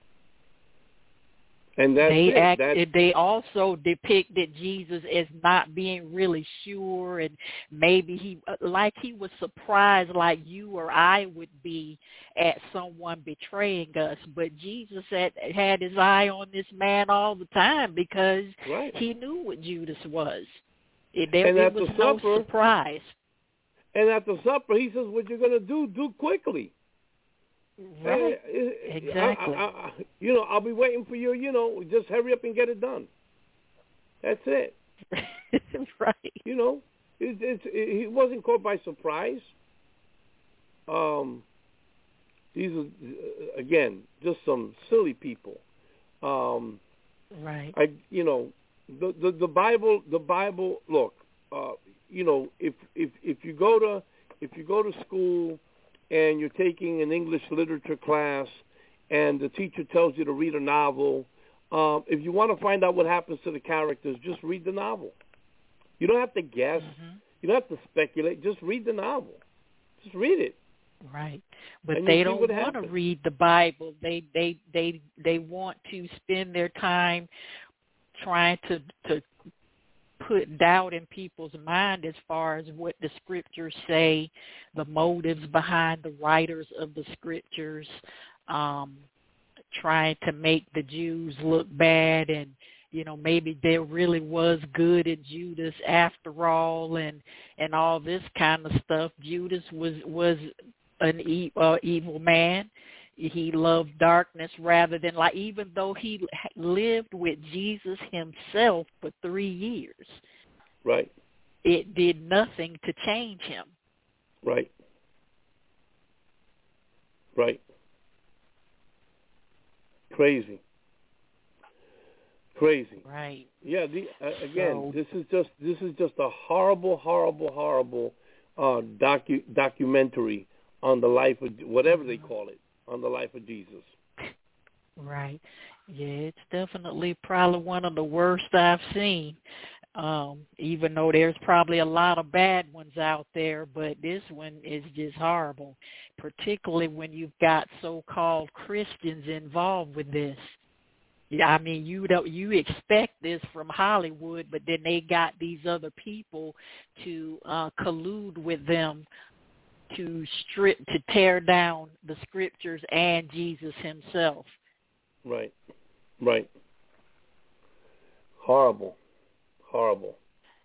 And that's they it. act, That's... they also depicted Jesus as not being really sure, and maybe he like he was surprised, like you or I would be, at someone betraying us. But Jesus had had his eye on this man all the time because right. he knew what Judas was. It, there, and it at was the no supper, surprise. And at the supper, he says, "What you're going to do, do quickly." Right. Hey, exactly. I, I, I, you know, I'll be waiting for you. You know, just hurry up and get it done. That's it. Right. You know, it, it's it, he wasn't caught by surprise. Um, these are again just some silly people. Um, right. I, you know, the, the the Bible. The Bible. Look, uh, you know, if if if you go to if you go to school and you're taking an English literature class, and the teacher tells you to read a novel, um, if you want to find out what happens to the characters, just read the novel. You don't have to guess. Mm-hmm. You don't have to speculate. Just read the novel. Just read it. Right. But and they don't want to read the Bible. They they they they want to spend their time trying to to put doubt in people's mind as far as what the scriptures say, the motives behind the writers of the scriptures, um, trying to make the Jews look bad, and, you know, maybe there really was good in Judas after all, and, and all this kind of stuff. Judas was, was an e- uh, evil man. He loved darkness rather than light, even though he lived with Jesus himself for three years. Right. It did nothing to change him. Right. Right. Crazy. Crazy. Right. Yeah. The, uh, again, So, this is just this is just a horrible, horrible, horrible uh, docu- documentary on the life of whatever they call it. On the life of Jesus. Right. Yeah, it's definitely probably one of the worst I've seen, um, even though there's probably a lot of bad ones out there, but this one is just horrible, particularly when you've got so-called Christians involved with this. Yeah, I mean, you don't you expect this from Hollywood, but then they got these other people to uh, collude with them to strip, to tear down the scriptures and Jesus himself. Right, right. Horrible, horrible.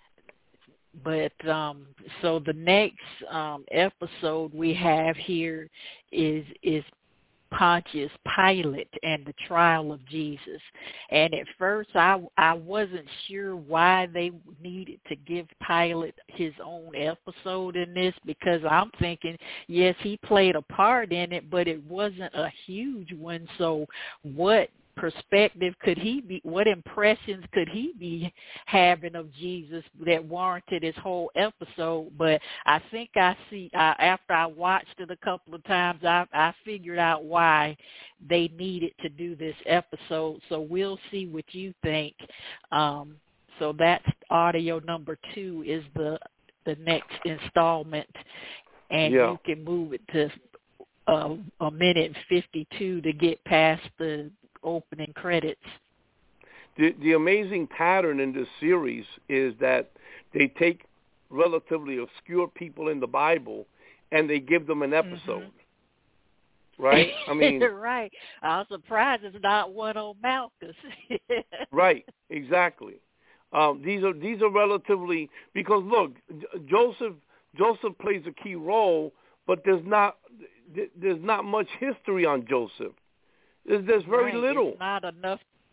But um, so the next um, episode we have here is is Pontius Pilate and the trial of Jesus. And at first I, I wasn't sure why they needed to give Pilate his own episode in this, because I'm thinking, yes, he played a part in it, but it wasn't a huge one. So what perspective could he be, what impressions could he be having of Jesus that warranted his whole episode? But I think I see, uh, after I watched it a couple of times, I, I figured out why they needed to do this episode. So we'll see what you think. Um, so that's audio number two is the the next installment, and yeah. you can move it to uh, a minute and fifty-two to get past the opening credits. The, the amazing pattern in this series is that they take relatively obscure people in the Bible and they give them an episode. Mm-hmm. Right? I mean, right. I'm surprised it's not one on Malchus. Right, exactly. Um, these are these are relatively, because look, Joseph Joseph plays a key role, but there's not there's not much history on Joseph. There's, there's very right. little. It's not enough.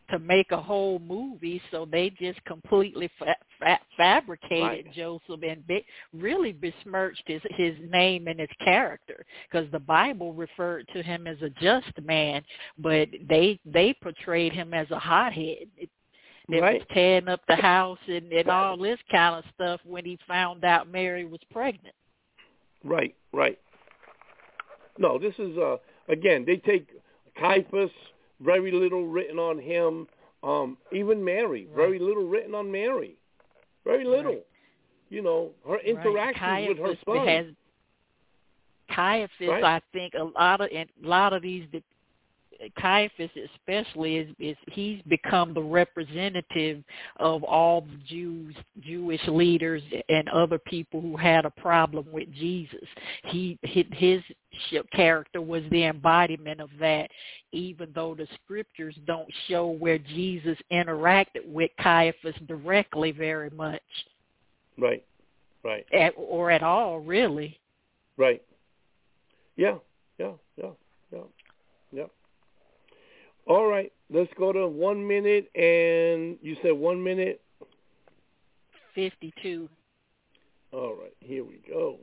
to make a whole movie, so they just completely fa- fa- fabricated right. Joseph and be- really besmirched his, his name and his character, because the Bible referred to him as a just man, but they they portrayed him as a hothead. It, that right. was tearing up the house and, and all this kind of stuff when he found out Mary was pregnant. Right, right. No, this is, uh, again, they take Caiaphas, very little written on him. Um, even Mary, right. very little written on Mary. Very little. Right. You know, her interactions right. with her son. Has, Caiaphas, right. I think a lot of and a lot of these, Caiaphas especially, is, is he's become the representative of all the Jews, Jewish leaders, and other people who had a problem with Jesus. He his character was the embodiment of that, even though the scriptures don't show where Jesus interacted with Caiaphas directly very much. Right, right. At, or at all, really. Right. Yeah, yeah, yeah, yeah, yeah. All right, let's go to one minute, and you said one minute? fifty-two. All right, here we go.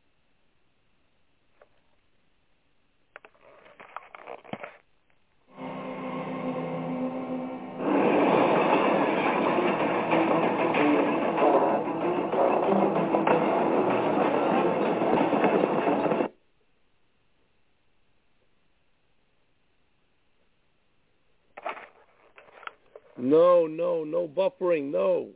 No, no, no buffering, no.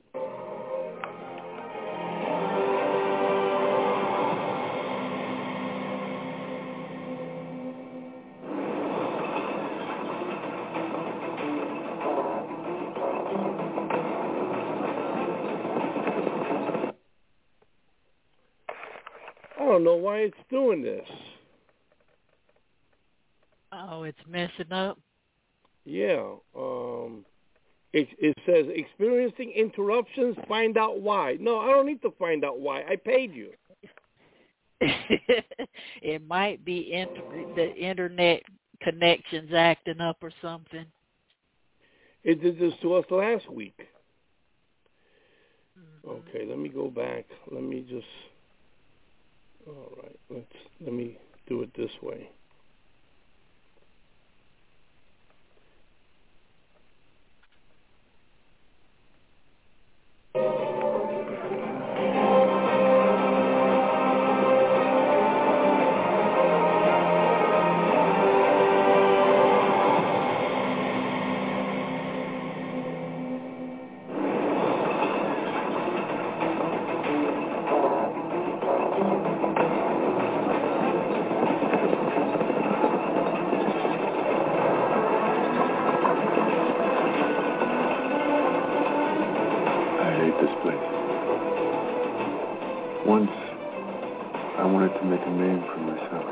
I don't know why it's doing this. Oh, it's messing up? Yeah, um... It, it says, experiencing interruptions, find out why. No, I don't need to find out why. I paid you. It might be inter- the internet connections acting up or something. It did this to us last week. Mm-hmm. Okay, let me go back. Let me just... All right, let's let me do it this way. Once, I wanted to make a name for myself.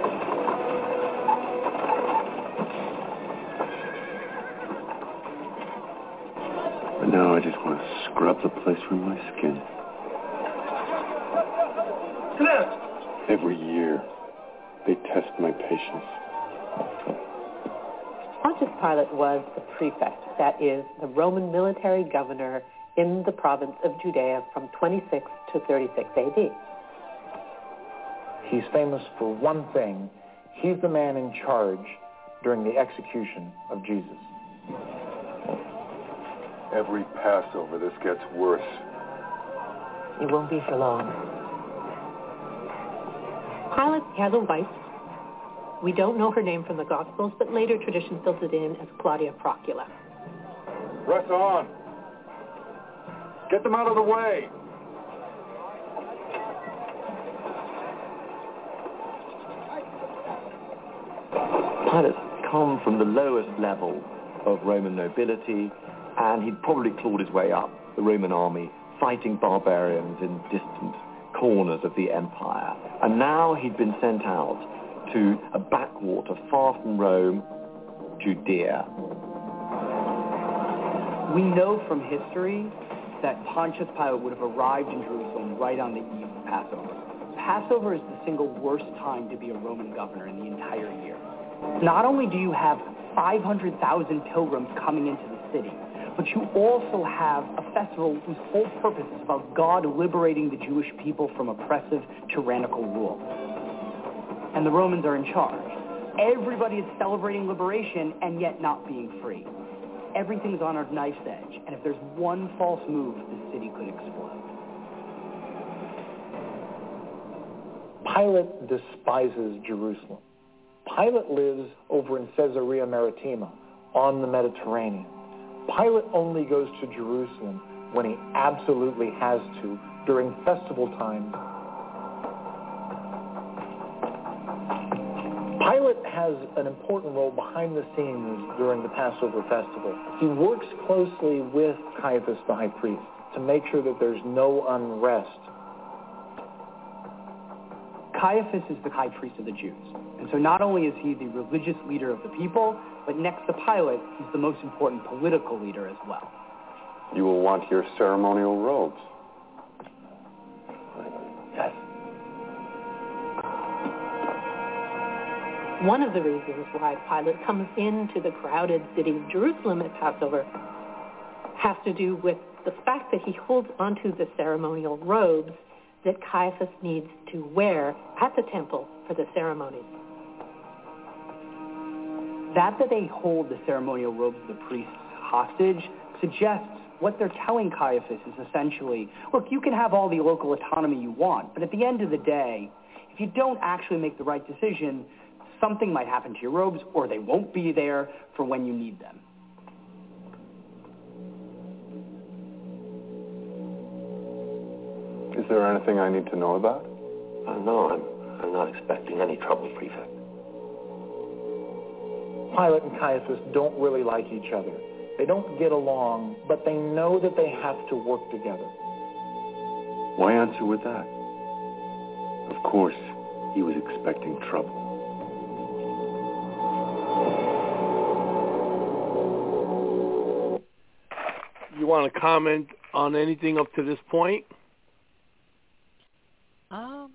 But now I just want to scrub the place from my skin. Every year, they test my patience. Pontius Pilate was the prefect, that is, the Roman military governor in the province of Judea from twenty-six to thirty-six A D. He's famous for one thing. He's the man in charge during the execution of Jesus. Every Passover, this gets worse. It won't be for long. Pilate has a wife. We don't know her name from the Gospels, but later tradition fills it in as Claudia Procula. Press on. Get them out of the way. Pilate's come from the lowest level of Roman nobility, and he'd probably clawed his way up the Roman army, fighting barbarians in distant corners of the empire. And now he'd been sent out to a backwater far from Rome, Judea. We know from history that Pontius Pilate would have arrived in Jerusalem right on the eve of Passover. Passover is the single worst time to be a Roman governor in the entire year. Not only do you have five hundred thousand pilgrims coming into the city. But you also have a festival whose whole purpose is about God liberating the Jewish people from oppressive, tyrannical rule. And the Romans are in charge. Everybody is celebrating liberation and yet not being free. Everything's on a knife's edge, and if there's one false move, the city could explode. Pilate despises Jerusalem. Pilate lives over in Caesarea Maritima on the Mediterranean. Pilate only goes to Jerusalem when he absolutely has to during festival time. Pilate has an important role behind the scenes during the Passover festival. He works closely with Caiaphas the high priest to make sure that there's no unrest. Caiaphas is the high priest of the Jews. And so not only is he the religious leader of the people, but next to Pilate, he's the most important political leader as well. You will want your ceremonial robes. Yes. One of the reasons why Pilate comes into the crowded city of Jerusalem at Passover has to do with the fact that he holds onto the ceremonial robes that Caiaphas needs to wear at the temple for the ceremonies. That that they hold the ceremonial robes of the priests hostage suggests what they're telling Caiaphas is essentially, look, you can have all the local autonomy you want, but at the end of the day, if you don't actually make the right decision, something might happen to your robes, or they won't be there for when you need them. Is there anything I need to know about? Uh, no, I'm, I'm not expecting any trouble, Prefect. Pilate and Caiaphas don't really like each other. They don't get along, but they know that they have to work together. Why answer with that? Of course, he was expecting trouble. You want to comment on anything up to this point? Um,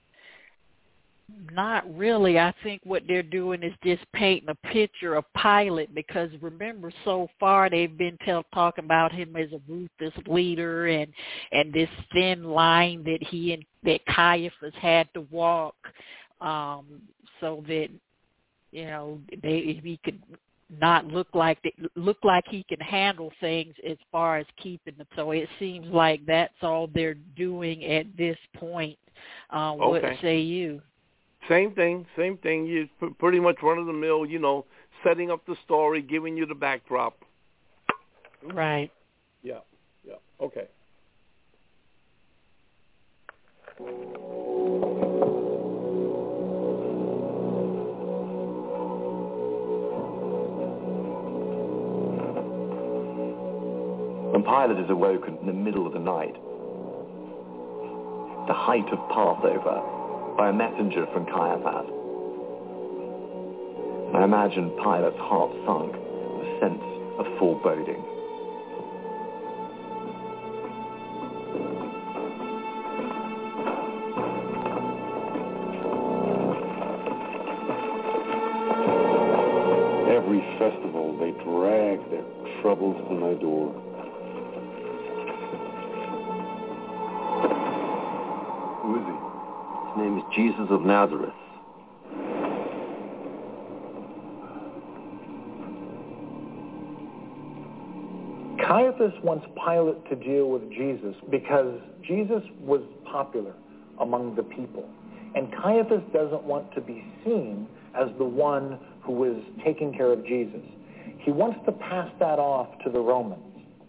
not really. I think what they're doing is just painting a picture of Pilate, because remember, so far they've been tell, talking about him as a ruthless leader and and this thin line that he and that Caiaphas had to walk, um, so that you know they if he could not look like they, look like he can handle things as far as keeping them. So it seems like that's all they're doing at this point. Uh, what Okay. say you? Same thing, same thing. You p- pretty much run of the mill, you know, setting up the story, giving you the backdrop. Right. Yeah, yeah. Okay. When Pilate is awoken in the middle of the night, the height of Passover, by a messenger from Caiaphas, I imagine Pilate's heart sunk with a sense of foreboding. Every festival, they drag their troubles to my door. Who is he? His name is Jesus of Nazareth. Caiaphas wants Pilate to deal with Jesus because Jesus was popular among the people. And Caiaphas doesn't want to be seen as the one who is taking care of Jesus. He wants to pass that off to the Romans.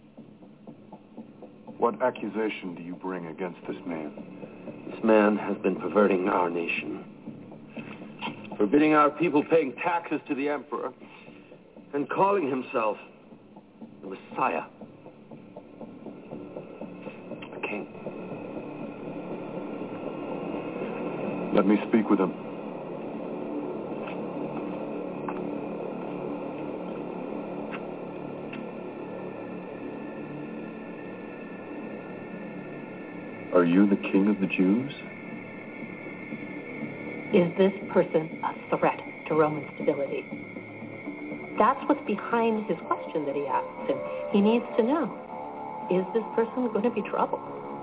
What accusation do you bring against this man? This man has been perverting our nation, forbidding our people paying taxes to the emperor, and calling himself the Messiah, a king. Let me speak with him. Are you the king of the Jews? Is this person a threat to Roman stability? That's what's behind his question that he asked. And he needs to know, is this person going to be trouble?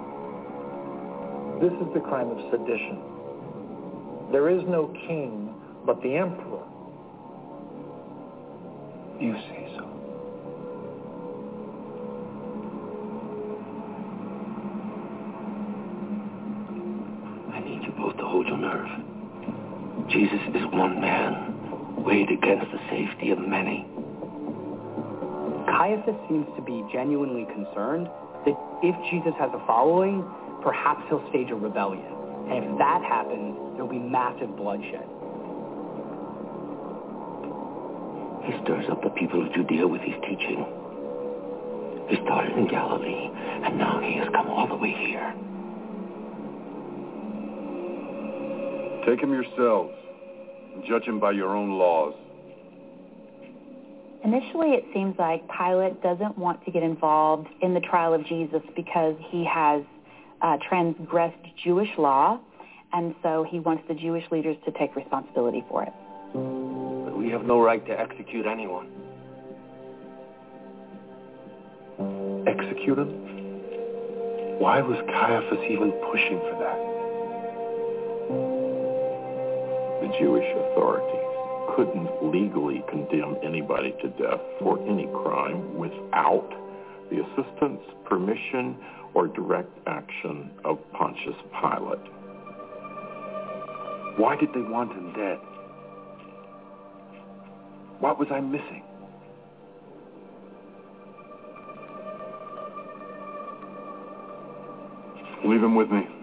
This is the crime of sedition. There is no king but the emperor. You say so. I need you both to hold your nerve. Jesus is one man, weighed against the safety of many. Caiaphas seems to be genuinely concerned that if Jesus has a following, perhaps he'll stage a rebellion. And if that happens, there'll be massive bloodshed. He stirs up the people of Judea with his teaching. He started in Galilee, and now he has come all the way here. Take him yourselves and judge him by your own laws. Initially, it seems like Pilate doesn't want to get involved in the trial of Jesus because he has uh, transgressed Jewish law, and so he wants the Jewish leaders to take responsibility for it. But we have no right to execute anyone. Execute him? Why was Caiaphas even pushing for that? The Jewish authorities couldn't legally condemn anybody to death for any crime without the assistance, permission, or direct action of Pontius Pilate. Why did they want him dead? What was I missing? Leave him with me.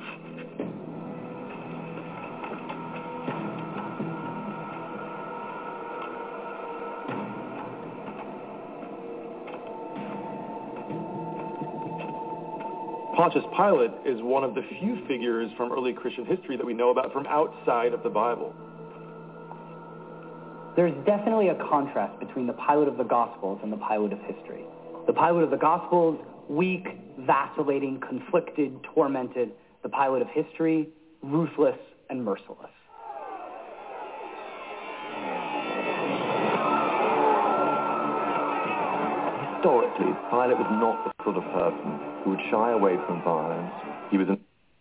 Pontius Pilate is one of the few figures from early Christian history that we know about from outside of the Bible. There's definitely a contrast between the Pilate of the Gospels and the Pilate of history. The Pilate of the Gospels, weak, vacillating, conflicted, tormented. The Pilate of history, ruthless and merciless. Historically, Pilate was not the sort of person who would shy away from violence. He was an...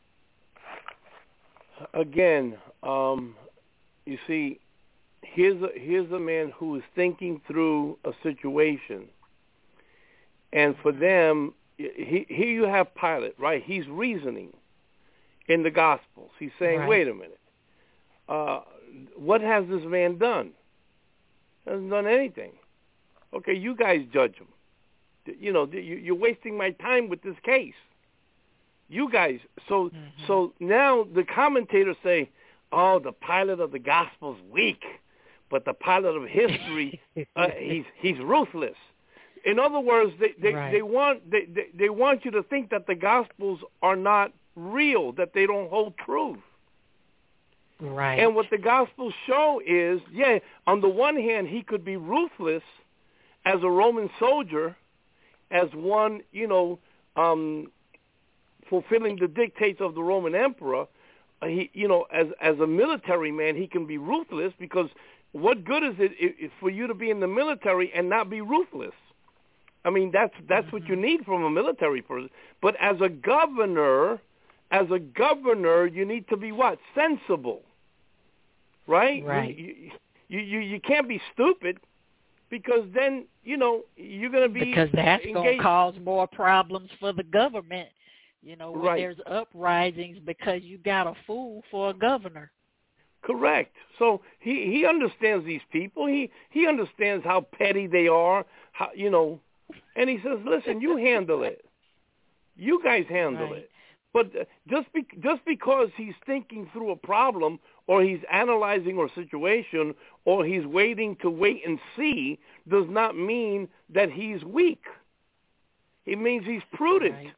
Again, um, you see, here's a, here's a man who is thinking through a situation. And for them, he, here you have Pilate, right? He's reasoning in the Gospels. He's saying, right. wait a minute. Uh, what has this man done? He hasn't done anything. Okay, you guys judge him. You know, you're wasting my time with this case. You guys. So, mm-hmm. so now the commentators say, "Oh, the Pilate of the Gospel's weak, but the Pilate of history, uh, he's he's ruthless." In other words, they they, right. they want they, they they want you to think that the Gospels are not real, that they don't hold truth. Right. And what the Gospels show is, yeah, on the one hand, he could be ruthless as a Roman soldier, as one, you know, um, fulfilling the dictates of the Roman emperor. Uh, he, you know, as as a military man, he can be ruthless, because what good is it if, for you to be in the military and not be ruthless? I mean, that's that's mm-hmm. what you need from a military person. But as a governor, as a governor, you need to be what? Sensible, right? Right. You you you, you can't be stupid. Because then, you know, you're going to be Because that's going to cause more problems for the government, you know, when right. there's uprisings because you got a fool for a governor. Correct. So he, he understands these people. He he understands how petty they are, how, you know, and he says, listen, you handle it. You guys handle right. it. But just be, just because he's thinking through a problem, or he's analyzing a situation, or he's waiting to wait and see, does not mean that he's weak. It means he's prudent. Right.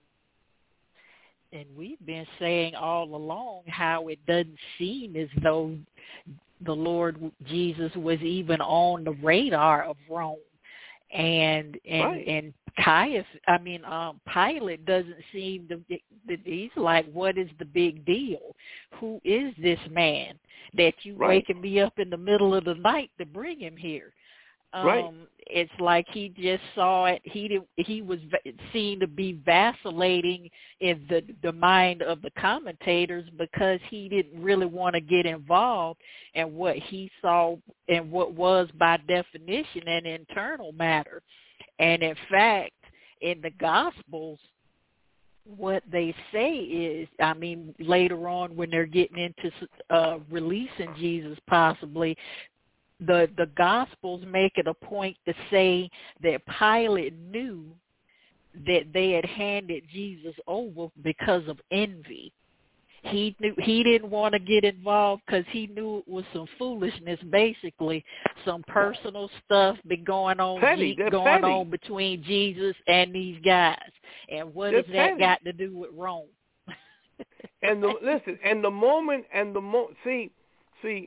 And we've been saying all along how it doesn't seem as though the Lord Jesus was even on the radar of Rome. And and right. and Caiaphas, I mean, um, Pilate doesn't seem to. He's like, what is the big deal? Who is this man that you right. waking me up in the middle of the night to bring him here? Um, right. It's like he just saw it. He did, he was seen to be vacillating in the the mind of the commentators because he didn't really want to get involved in what he saw and what was by definition an internal matter. And in fact, in the Gospels, what they say is, I mean, later on when they're getting into uh, releasing Jesus possibly, the the Gospels make it a point to say that Pilate knew that they had handed Jesus over because of envy. He knew he didn't want to get involved because he knew it was some foolishness, basically, some personal stuff been going on Petty. G- going petty. on between Jesus and these guys. And what They're does that petty. got to do with Rome? And the, listen, and the moment, and the mo see, see,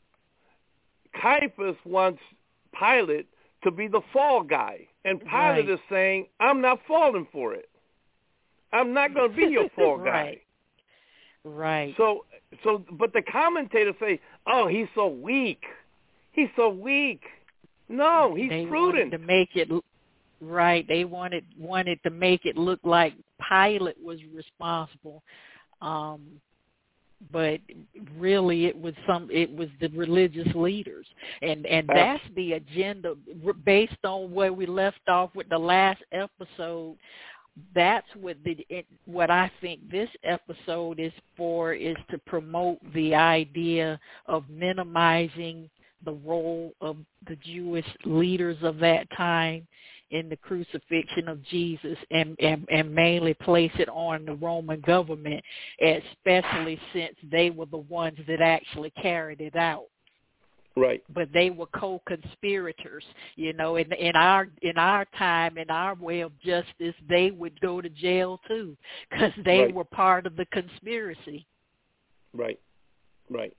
Caiaphas wants Pilate to be the fall guy, and Pilate Right. is saying, "I'm not falling for it. I'm not going to be your fall guy." Right. Right. So, so, but the commentators say, "Oh, he's so weak. He's so weak." No, he's they prudent. wanted to make it right. They wanted wanted to make it look like Pilate was responsible, um, but really it was some. It was the religious leaders, and and that's the agenda based on where we left off with the last episode. That's what the it, what I think this episode is for, is to promote the idea of minimizing the role of the Jewish leaders of that time in the crucifixion of Jesus, and, and, and mainly place it on the Roman government, especially since they were the ones that actually carried it out. Right. But they were co-conspirators, you know. In in our in our time, in our way of justice, they would go to jail too, because they Right. were part of the conspiracy. Right. Right.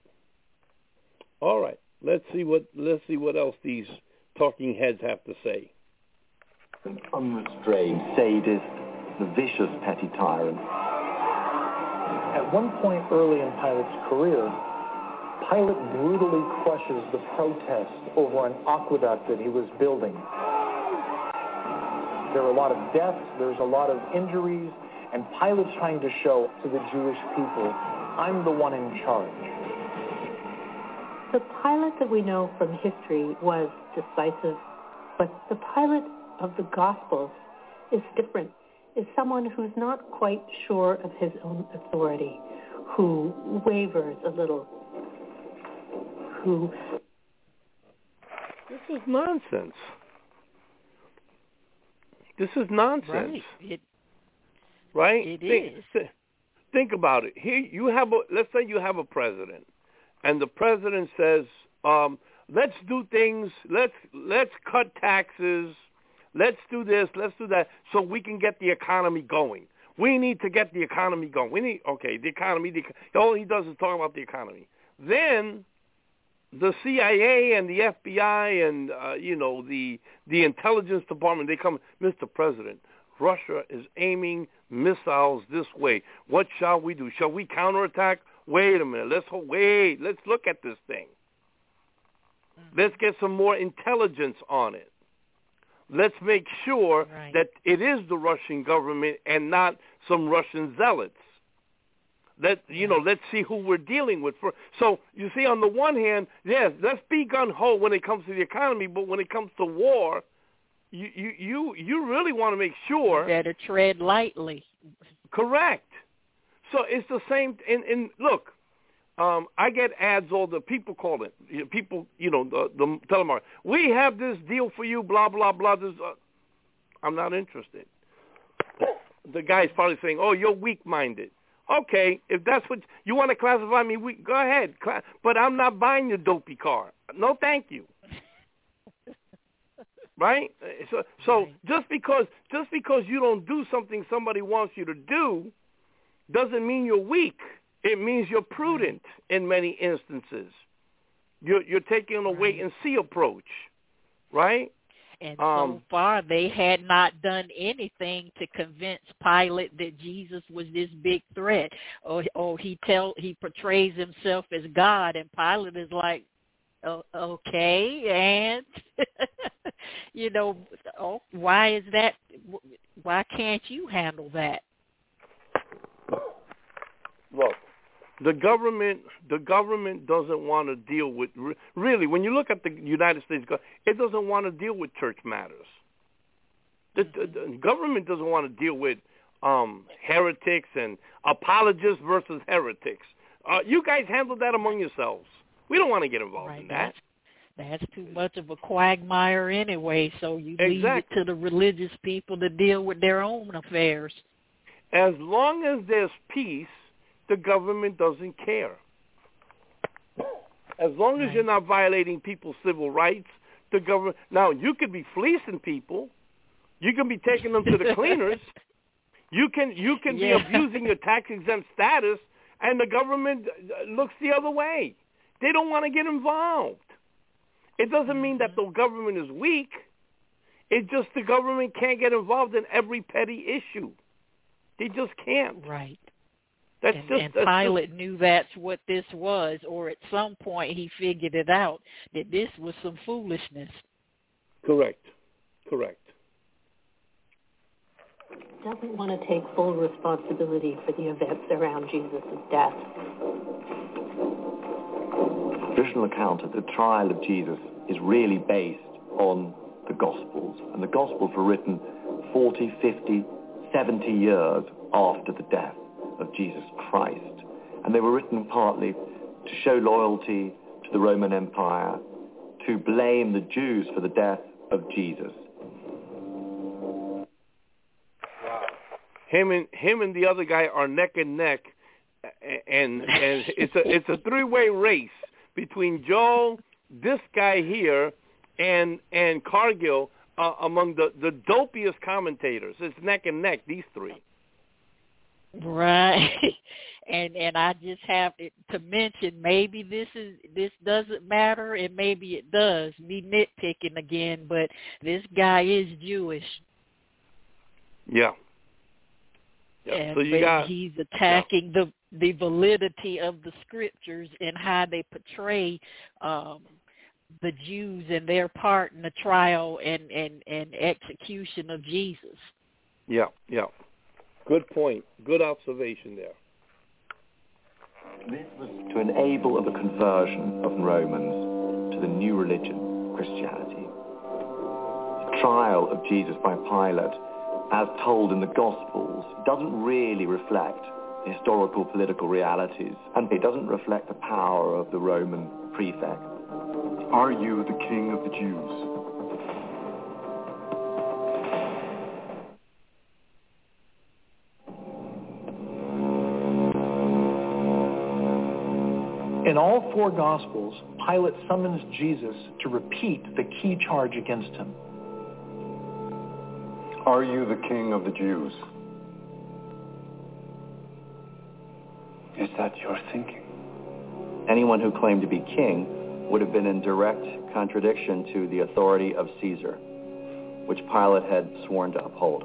All right. Let's see what let's see what else these talking heads have to say. An unrestrained sadist, the vicious petty tyrant. At one point early in Pilate's career, Pilate brutally crushes the protest over an aqueduct that he was building. There are a lot of deaths, there's a lot of injuries, and Pilate's trying to show to the Jewish people, I'm the one in charge. The Pilate that we know from history was decisive, but the Pilate of the Gospels is different, is someone who's not quite sure of his own authority, who wavers a little, who... This is nonsense. This is nonsense. Right. It, right? It think, is. Th- think about it. Here you have a, let's say you have a president, and the president says, um, let's do things, let's let's cut taxes, let's do this, let's do that, so we can get the economy going. We need to get the economy going. We need, okay, the economy, the, all he does is talk about the economy. Then the C I A and the F B I and, uh, you know, the the intelligence department, they come, Mister President, Russia is aiming missiles this way. What shall we do? Shall we counterattack? Wait a minute. Let's hold, wait. Let's look at this thing. Let's get some more intelligence on it. Let's make sure right. that it is the Russian government and not some Russian zealots. Let you know. Let's see who we're dealing with. For so you see, on the one hand, yes, let's be gun ho when it comes to the economy, but when it comes to war, you you you, you really want to make sure. You better tread lightly. Correct. So it's the same. And, and look, um, I get ads all the people call it. You know, people, you know, the, the telemarketer. We have this deal for you. Blah blah blah. This, uh, I'm not interested. The guy's probably saying, "Oh, you're weak-minded." Okay, if that's what you want to classify me, weak, go ahead. But I'm not buying your dopey car. No, thank you. Right? So, so just because just because you don't do something somebody wants you to do, doesn't mean you're weak. It means you're prudent in many instances. You're you're taking a wait and see approach, right? And um, so far, they had not done anything to convince Pilate that Jesus was this big threat. Or, or he tell he portrays himself as God, and Pilate is like, oh, okay, and you know, oh, why is that? Why can't you handle that? Look, the government, the government doesn't want to deal with, really, when you look at the United States, it doesn't want to deal with church matters. The, the, the government doesn't want to deal with um, heretics and apologists versus heretics. Uh, you guys handle that among yourselves. We don't want to get involved right, in that. That's, that's too much of a quagmire anyway, so you exactly. leave it to the religious people to deal with their own affairs. As long as there's peace, the government doesn't care. As long as right. you're not violating people's civil rights, the government... Now, you could be fleecing people. You can be taking them to the cleaners. You can you can yeah. be abusing your tax-exempt status, and the government looks the other way. They don't want to get involved. It doesn't mean that the government is weak. It's just the government can't get involved in every petty issue. They just can't. Right. That's and, just, and that's Pilate just, knew that's what this was, or at some point he figured it out, that this was some foolishness. Correct. Correct. Doesn't want to take full responsibility for the events around Jesus' death. The traditional account of the trial of Jesus is really based on the Gospels, and the Gospels were written forty, fifty, seventy years after the death of Jesus Christ. And they were written partly to show loyalty to the Roman Empire, to blame the Jews for the death of Jesus. Wow. Him and him and the other guy are neck and neck, and and it's a it's a three-way race between Joel, this guy here, and and Cargill uh, among the the dopiest commentators. It's neck and neck, these three. Right, and and I just have to, to mention maybe this is this doesn't matter, and maybe it does. Me nitpicking again, but this guy is Jewish. Yeah. Yeah. And so you got, he's attacking yeah. the the validity of the scriptures and how they portray um, the Jews and their part in the trial and, and, and execution of Jesus. Yeah, yeah. Good point. Good observation there. This was to enable the conversion of Romans to the new religion, Christianity. The trial of Jesus by Pilate, as told in the Gospels, doesn't really reflect historical political realities, and it doesn't reflect the power of the Roman prefect. Are you the King of the Jews? In all four Gospels, Pilate summons Jesus to repeat the key charge against him. Are you the King of the Jews? Is that your thinking? Anyone who claimed to be king would have been in direct contradiction to the authority of Caesar, which Pilate had sworn to uphold.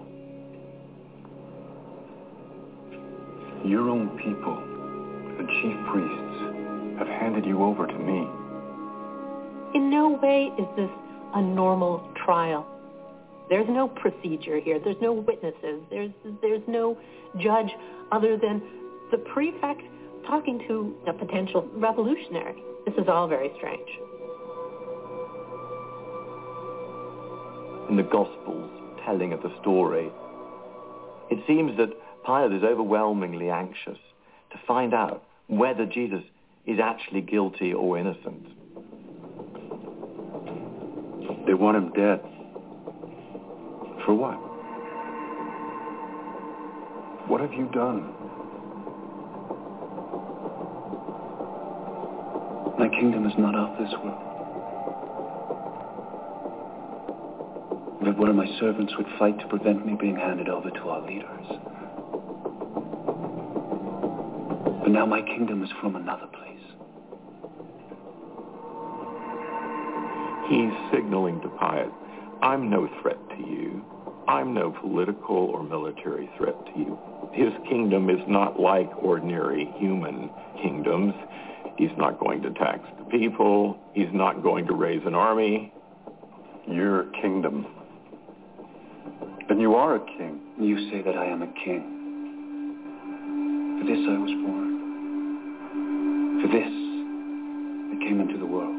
Your own people, the chief priests, have handed you over to me. In no way is this a normal trial. There's no procedure here. There's no witnesses. There's there's no judge other than the prefect talking to a potential revolutionary. This is all very strange. In the Gospels telling of the story, it seems that Pilate is overwhelmingly anxious to find out whether Jesus is actually guilty or innocent. They want him dead. For what? What have you done? My kingdom is not of this world. That one of my servants would fight to prevent me being handed over to our leaders. But now my kingdom is from another place. He's signaling to Pilate, I'm no threat to you. I'm no political or military threat to you. His kingdom is not like ordinary human kingdoms. He's not going to tax the people. He's not going to raise an army. your kingdom. And you are a king. You say that I am a king. For this I was born. For this I came into the world.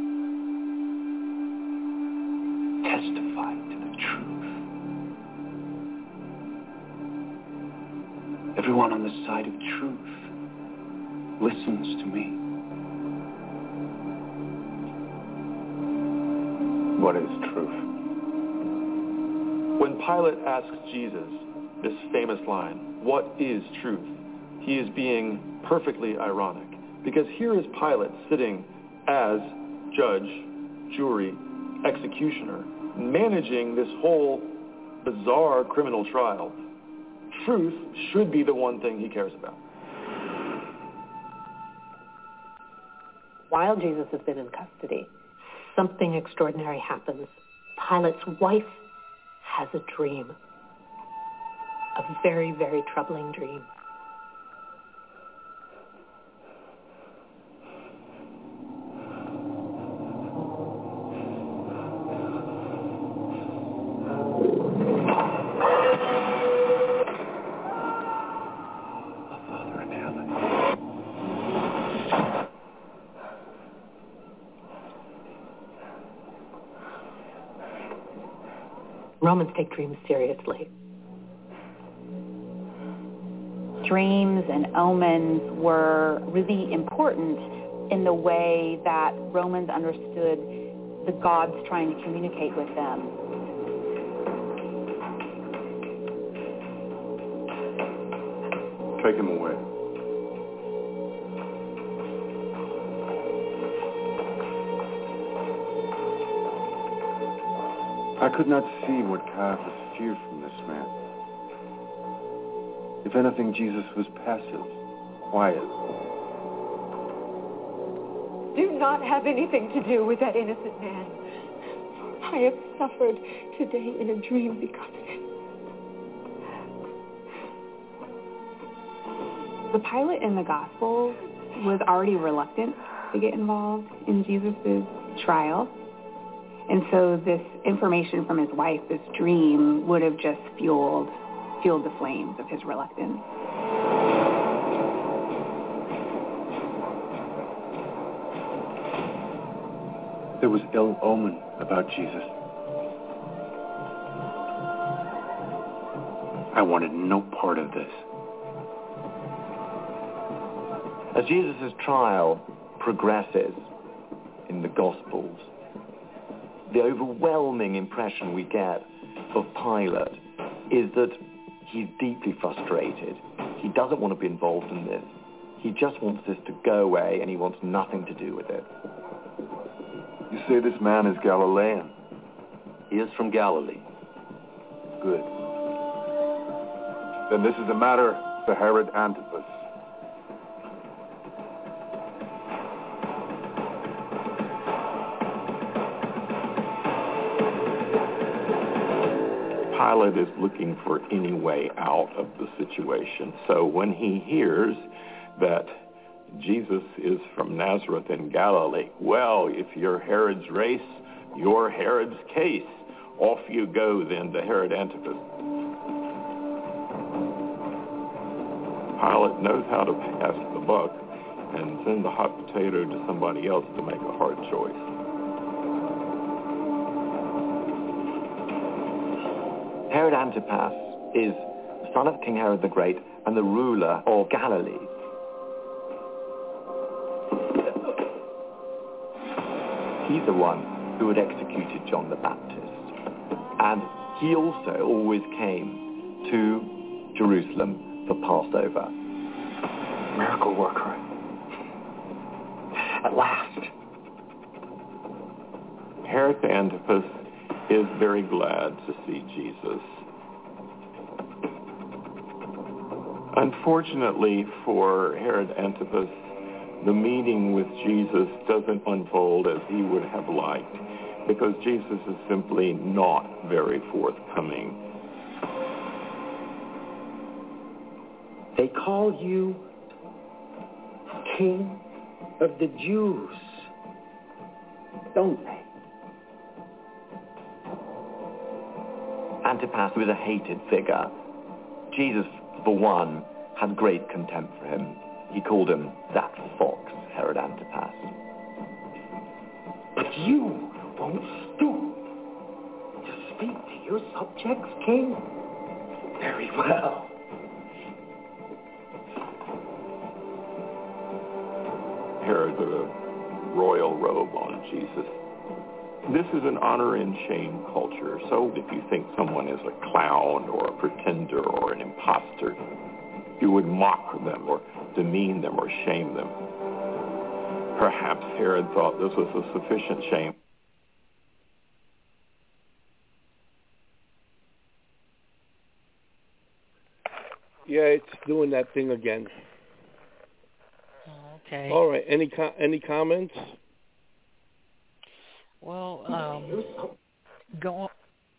Testify to the truth. Everyone on the side of truth listens to me. What is truth? When Pilate asks Jesus this famous line, "What is truth?" he is being perfectly ironic. Because here is Pilate sitting as judge, jury, executioner, managing this whole bizarre criminal trial. Truth should be the one thing he cares about. While Jesus has been in custody, something extraordinary happens. Pilate's wife has a dream. A very, very troubling dream. Romans take dreams seriously. Dreams and omens were really important in the way that Romans understood the gods trying to communicate with them. Take him away. I could not see what Caiaphas feared from this man. If anything, Jesus was passive, quiet. Do not have anything to do with that innocent man. I have suffered today in a dream because of it. The Pilate in the Gospels was already reluctant to get involved in Jesus' trial. And so this information from his wife, this dream, would have just fueled fueled the flames of his reluctance. There was ill omen about Jesus. I wanted no part of this. As Jesus' trial progresses in the Gospels, the overwhelming impression we get of Pilate is that he's deeply frustrated. He doesn't want to be involved in this. He just wants this to go away, and he wants nothing to do with it. You say this man is Galilean? He is from Galilee. Good. Then this is a matter for Herod Antipas. Pilate is looking for any way out of the situation. So when he hears that Jesus is from Nazareth in Galilee, well, if you're Herod's race, you're Herod's case. Off you go then to Herod Antipas. Pilate knows how to pass the buck and send the hot potato to somebody else to make a hard choice. Herod Antipas is the son of King Herod the Great and the ruler of Galilee. He's the one who had executed John the Baptist. And he also always came to Jerusalem for Passover. Miracle worker. At last. Herod Antipas is very glad to see Jesus. Unfortunately for Herod Antipas, the meeting with Jesus doesn't unfold as he would have liked, because Jesus is simply not very forthcoming. They call you King of the Jews, don't they? Antipas was a hated figure. Jesus, for one, had great contempt for him. He called him that fox, Herod Antipas. But you won't stoop to speak to your subjects, king? Very well. Herod put a royal robe on Jesus. This is an honor and shame culture, so if you think someone is a clown or a pretender or an imposter, you would mock them or demean them or shame them. Perhaps Herod thought this was a sufficient shame. Yeah, it's doing that thing again. Okay. All right. Any co- any comments? Well, um, go on.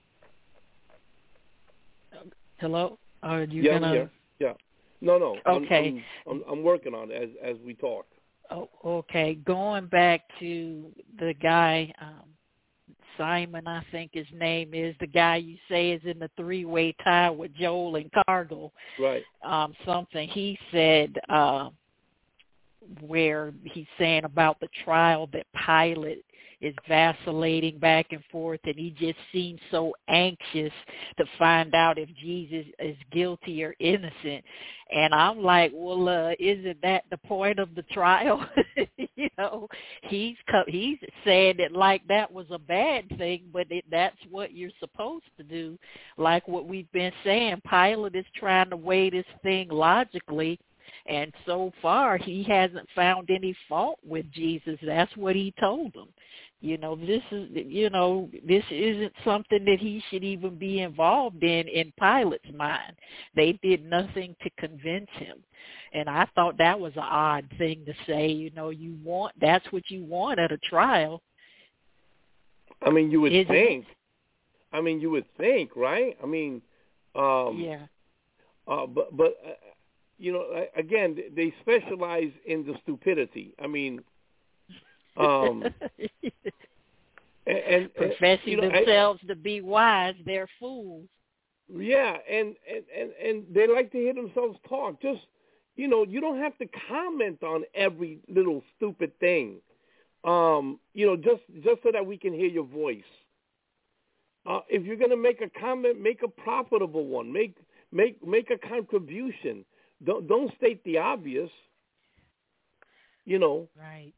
Hello? Are you yeah, gonna? I'm here. Yeah. No, no. Okay. I'm, I'm, I'm working on it as as we talk. Oh, okay. Going back to the guy, um, Simon, I think his name is, the guy you say is in the three-way tie with Joel and Cargill. Right. Um, something he said uh, where he's saying about the trial that Pilate is vacillating back and forth, and he just seems so anxious to find out if Jesus is guilty or innocent. And I'm like, well, uh, isn't that the point of the trial? you know, he's co- he's saying it like that was a bad thing, but it, that's what you're supposed to do. Like what we've been saying, Pilate is trying to weigh this thing logically, and so far he hasn't found any fault with Jesus. That's what he told them. You know, this is, you know, this isn't something that he should even be involved in, in Pilate's mind. They did nothing to convince him. And I thought that was an odd thing to say. You know, you want, that's what you want at a trial. I mean, you would Isn't think. it? I mean, you would think, right? I mean, um, yeah. Uh, but, but uh, you know, again, they specialize in the stupidity. I mean, Um, and, and professing you know, themselves I, to be wise, they're fools. Yeah, and, and, and, and they like to hear themselves talk. Just, you know, you don't have to comment on every little stupid thing. Um, you know, just just so that we can hear your voice. Uh, if you're going to make a comment, make a profitable one. Make make make a contribution. Don't don't state the obvious. You know. Right.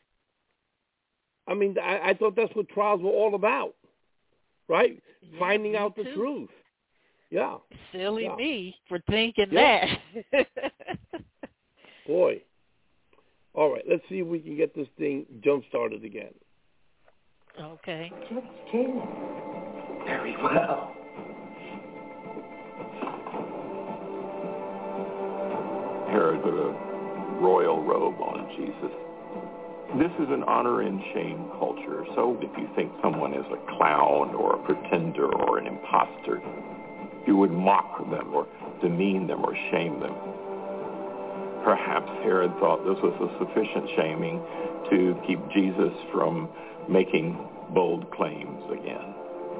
I mean, I, I thought that's what trials were all about, right? Yeah, Finding out the too. truth. Yeah. Silly yeah. me for thinking yeah. that. Boy. All right, let's see if we can get this thing jump-started again. Okay. Just kidding. Very well. Herod put a royal robe on Jesus. This is an honor and shame culture, so if you think someone is a clown or a pretender or an imposter, you would mock them or demean them or shame them. Perhaps Herod thought this was a sufficient shaming to keep Jesus from making bold claims again.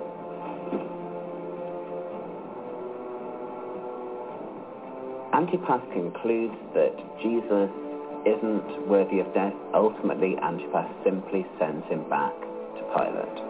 Antipas concludes that Jesus isn't worthy of death. Ultimately, Antipas simply sends him back to Pilate.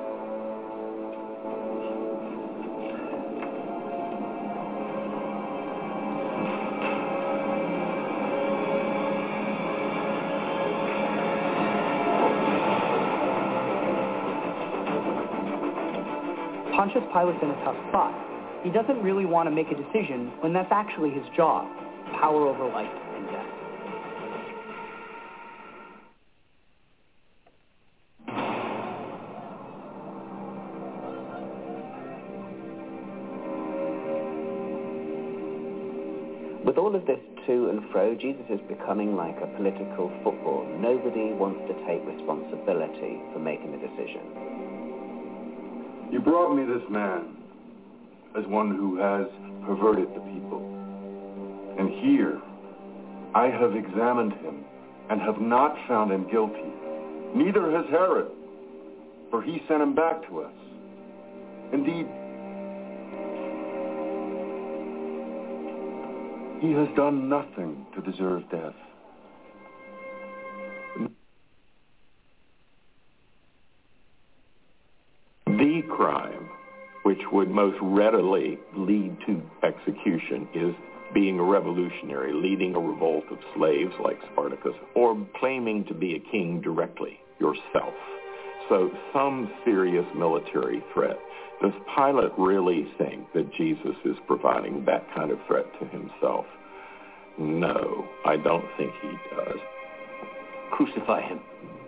Pontius Pilate's in a tough spot. He doesn't really want to make a decision when that's actually his job, power over life and death. With all of this to and fro, Jesus is becoming like a political football. Nobody wants to take responsibility for making the decision. You brought me this man as one who has perverted the people. And here, I have examined him and have not found him guilty. Neither has Herod, for he sent him back to us. Indeed, He has done nothing to deserve death. The crime which would most readily lead to execution is being a revolutionary, leading a revolt of slaves like Spartacus, or claiming to be a king directly yourself. So some serious military threat. Does Pilate really think that Jesus is providing that kind of threat to himself? No, I don't think he does. Crucify him.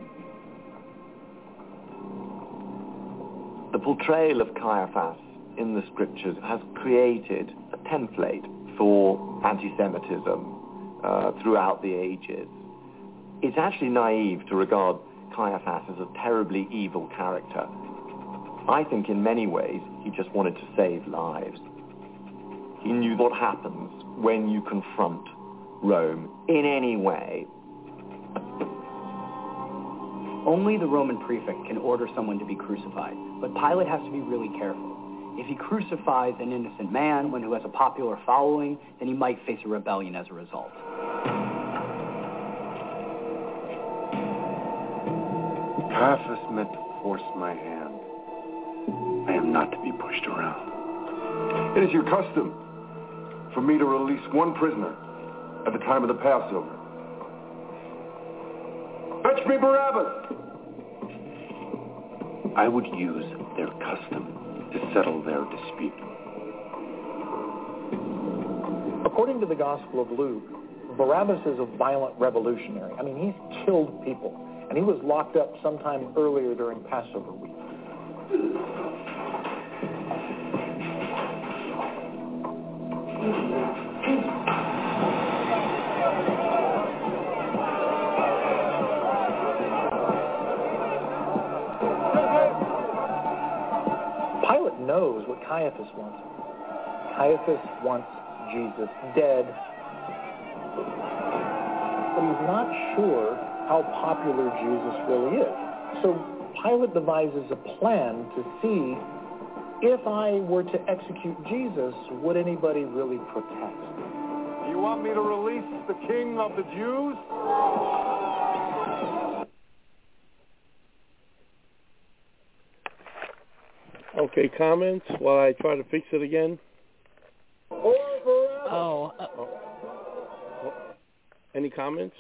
The portrayal of Caiaphas in the scriptures has created a template for anti-Semitism uh, throughout the ages. It's actually naive to regard Caiaphas as a terribly evil character. I think in many ways he just wanted to save lives. He knew what happens when you confront Rome in any way. Only the Roman prefect can order someone to be crucified, but Pilate has to be really careful. If he crucifies an innocent man, one who has a popular following, then he might face a rebellion as a result. Caiaphas meant to force my hand. I am not to be pushed around. It is your custom for me to release one prisoner at the time of the Passover. Fetch me Barabbas! I would use their custom to settle their dispute. According to the Gospel of Luke, Barabbas is a violent revolutionary. I mean, he's killed people, and he was locked up sometime earlier during Passover week. Pilate knows what Caiaphas wants. Caiaphas wants Jesus dead, but he's not sure how popular Jesus really is. So Pilate devises a plan to see if I were to execute Jesus, would anybody really protest? You want me to release the king of the Jews? Okay, comments while I try to fix it again? Oh. Uh, oh. Any comments?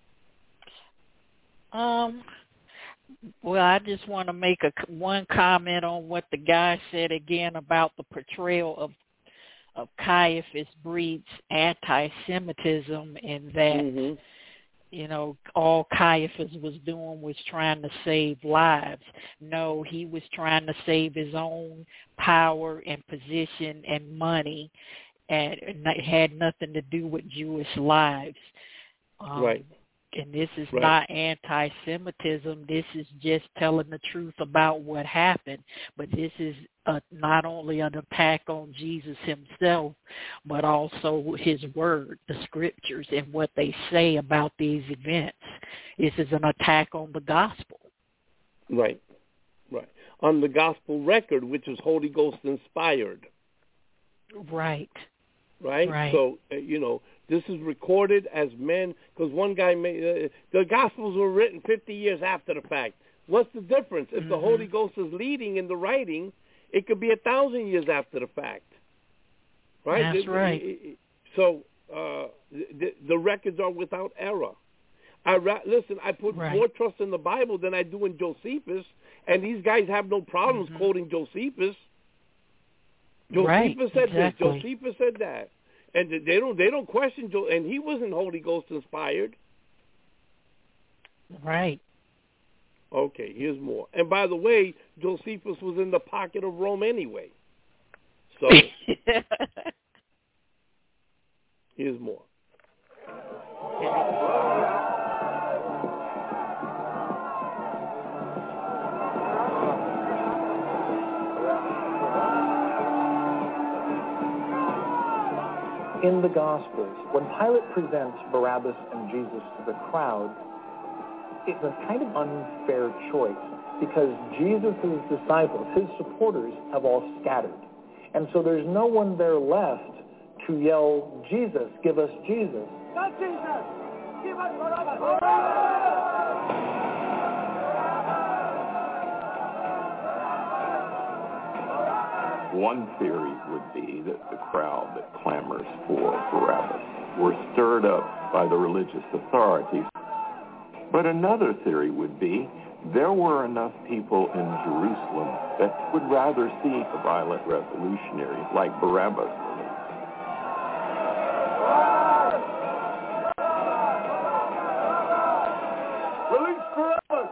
Um. Well, I just want to make a one comment on what the guy said again about the portrayal of of Caiaphas breeds anti-Semitism, and that mm-hmm. you know all Caiaphas was doing was trying to save lives. No, he was trying to save his own power and position and money, and it had nothing to do with Jewish lives. Um, right. And this is right. not anti-Semitism. This is just telling the truth about what happened. But this is a, not only an attack on Jesus himself, but also his word, the scriptures, and what they say about these events. This is an attack on the gospel. Right, right. On the gospel record, which is Holy Ghost inspired. Right. Right? Right. So, uh, you know, this is recorded as men, because one guy made, uh, the Gospels were written fifty years after the fact. What's the difference? If mm-hmm. the Holy Ghost is leading in the writing, it could be a thousand years after the fact. Right? That's the, right. The, so uh, the, the records are without error. I ra- Listen, I put right. more trust in the Bible than I do in Josephus, and these guys have no problems mm-hmm. quoting Josephus. Josephus right. said exactly. this. Josephus said that. And they don't they don't question Joe, and he wasn't Holy Ghost inspired. Right. Okay, here's more. And by the way, Josephus was in the pocket of Rome anyway. So here's more. In the Gospels, when Pilate presents Barabbas and Jesus to the crowd, it's a kind of unfair choice because Jesus' disciples, his supporters, have all scattered. And so there's no one there left to yell, Jesus, give us Jesus. Not Jesus! Give us Barabbas! One theory would be that the crowd that clamors for Barabbas were stirred up by the religious authorities. But another theory would be there were enough people in Jerusalem that would rather see a violent revolutionary like Barabbas released. Release Barabbas!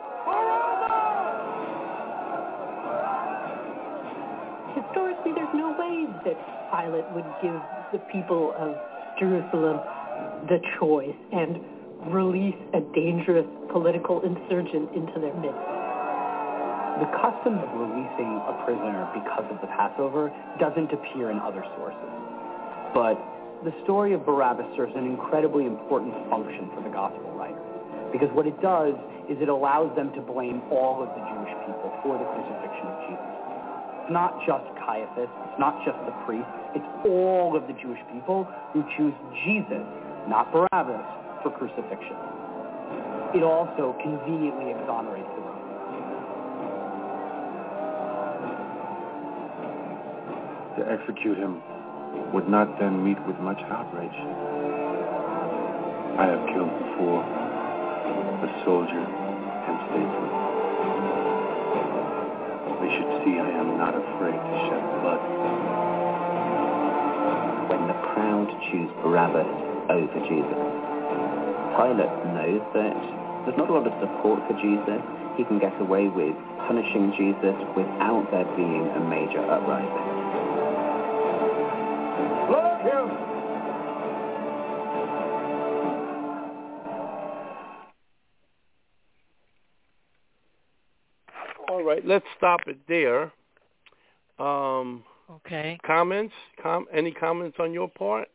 Historically, there's no way that Pilate would give the people of Jerusalem the choice and release a dangerous political insurgent into their midst. The custom of releasing a prisoner because of the Passover doesn't appear in other sources. But the story of Barabbas serves an incredibly important function for the gospel writers, because what it does is it allows them to blame all of the Jewish people for the crucifixion of Jesus. It's not just Caiaphas, it's not just the priests, it's all of the Jewish people who choose Jesus, not Barabbas, for crucifixion. It also conveniently exonerates the Romans. To execute him would not then meet with much outrage. I have killed before a soldier and statesman. They should see I am not afraid to shed blood. When the crowd choose Barabbas over Jesus, Pilate knows that there's not a lot of support for Jesus. He can get away with punishing Jesus without there being a major uprising. Flog him! All right, let's stop it there. Um, okay. Comments? Com- any comments on your part?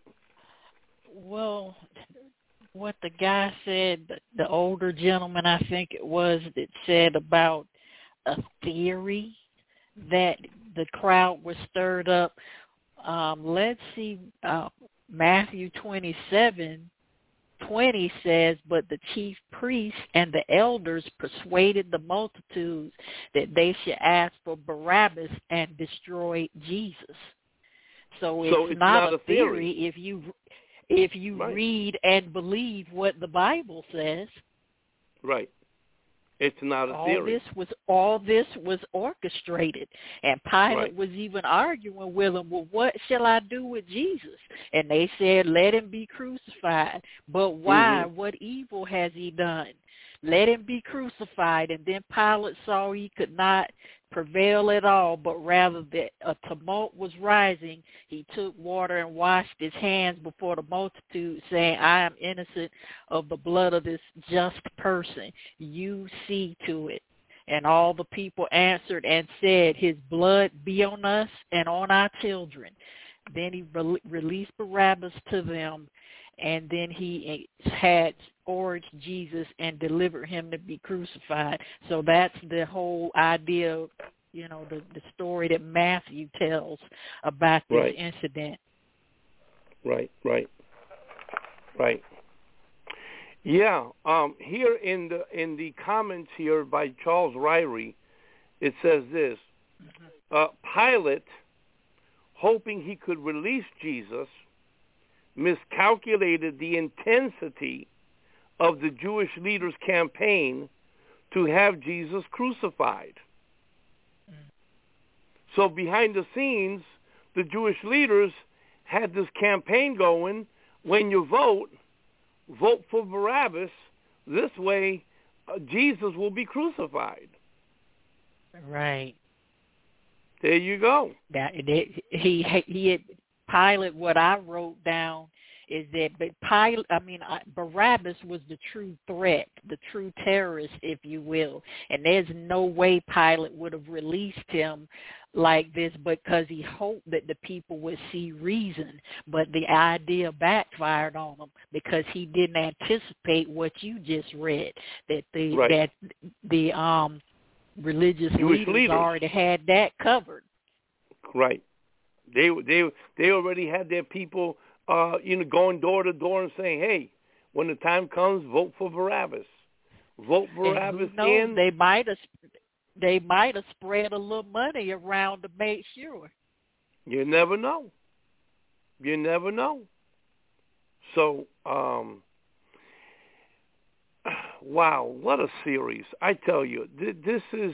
Well, what the guy said, the older gentleman, I think it was, that said about a theory that the crowd was stirred up. Um, let's see, uh, Matthew twenty-seven twenty says, but the chief priests and the elders persuaded the multitudes that they should ask for Barabbas and destroy Jesus. So it's, so it's not, not a a theory. theory if you if you right. read and believe what the Bible says. Right. It's not a all theory. This was, all this was orchestrated. And Pilate right. was even arguing with them, well, what shall I do with Jesus? And they said, let him be crucified. But why? Mm-hmm. What evil has he done? Let him be crucified. And then Pilate saw he could not prevail at all, but rather that a tumult was rising. He took water and washed his hands before the multitude, saying, I am innocent of the blood of this just person. You see to it. And all the people answered and said, his blood be on us and on our children. Then he re- released Barabbas to them, and then he had scourged Jesus and delivered him to be crucified. So that's the whole idea of, you know, the, the story that Matthew tells about this right. incident. Right, right, right. Yeah, um, here in the in the comments here by Charles Ryrie, it says this, mm-hmm. uh, Pilate, hoping he could release Jesus, miscalculated the intensity of the Jewish leaders' campaign to have Jesus crucified. Mm. So behind the scenes, the Jewish leaders had this campaign going, when you vote, vote for Barabbas. This way, uh, Jesus will be crucified. Right. There you go. That he he he had, Pilate. What I wrote down is that, but Pilate, I mean, Barabbas was the true threat, the true terrorist, if you will, and there's no way Pilate would have released him like this, because he hoped that the people would see reason, but the idea backfired on him because he didn't anticipate what you just read, that the right. that the um religious Jewish leaders, leaders already had that covered. Right. They they they already had their people, uh, you know, going door to door and saying, "Hey, when the time comes, vote for Barabbas. Vote Barabbas and who knows, in." They might have they might have spread a little money around to make sure. You never know. You never know. So, um, wow, what a series! I tell you, th- this is,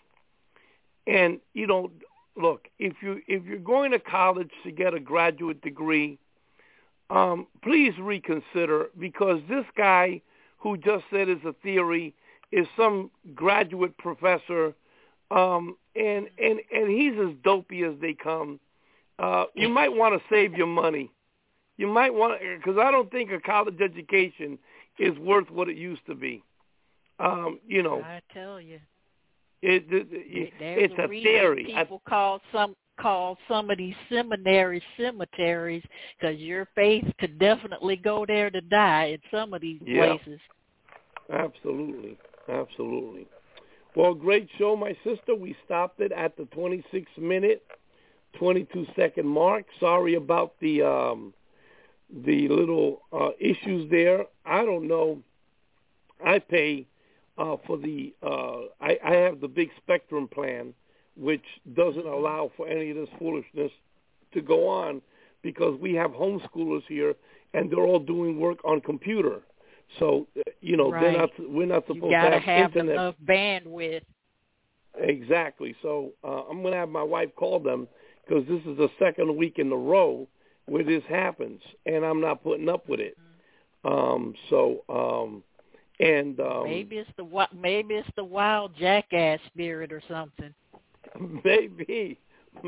and you know. Look, if you if you're going to college to get a graduate degree, um, please reconsider, because this guy who just said it's a theory is some graduate professor, um, and and and he's as dopey as they come. Uh, you might want to save your money. You might want to, because I don't think a college education is worth what it used to be. Um, you know, I tell you. It, it, it, There's it's a, a reason theory. People I, call some call some of these seminaries cemeteries, because your faith could definitely go there to die in some of these yeah, places. Absolutely, absolutely. Well, great show, my sister. We stopped it at the twenty-six minute, twenty-two second mark. Sorry about the um, the little uh, issues there. I don't know. I pay. Uh, for the, uh, I, I have the big Spectrum plan, which doesn't allow for any of this foolishness to go on, because we have homeschoolers here and they're all doing work on computer. So, you know, right. they're not, we're not supposed you gotta to have, have internet. enough bandwidth. Exactly. So uh, I'm going to have my wife call them, because this is the second week in a row where this happens, and I'm not putting up with it. Um, so, um, And um, maybe it's the maybe it's the wild jackass spirit or something. Maybe,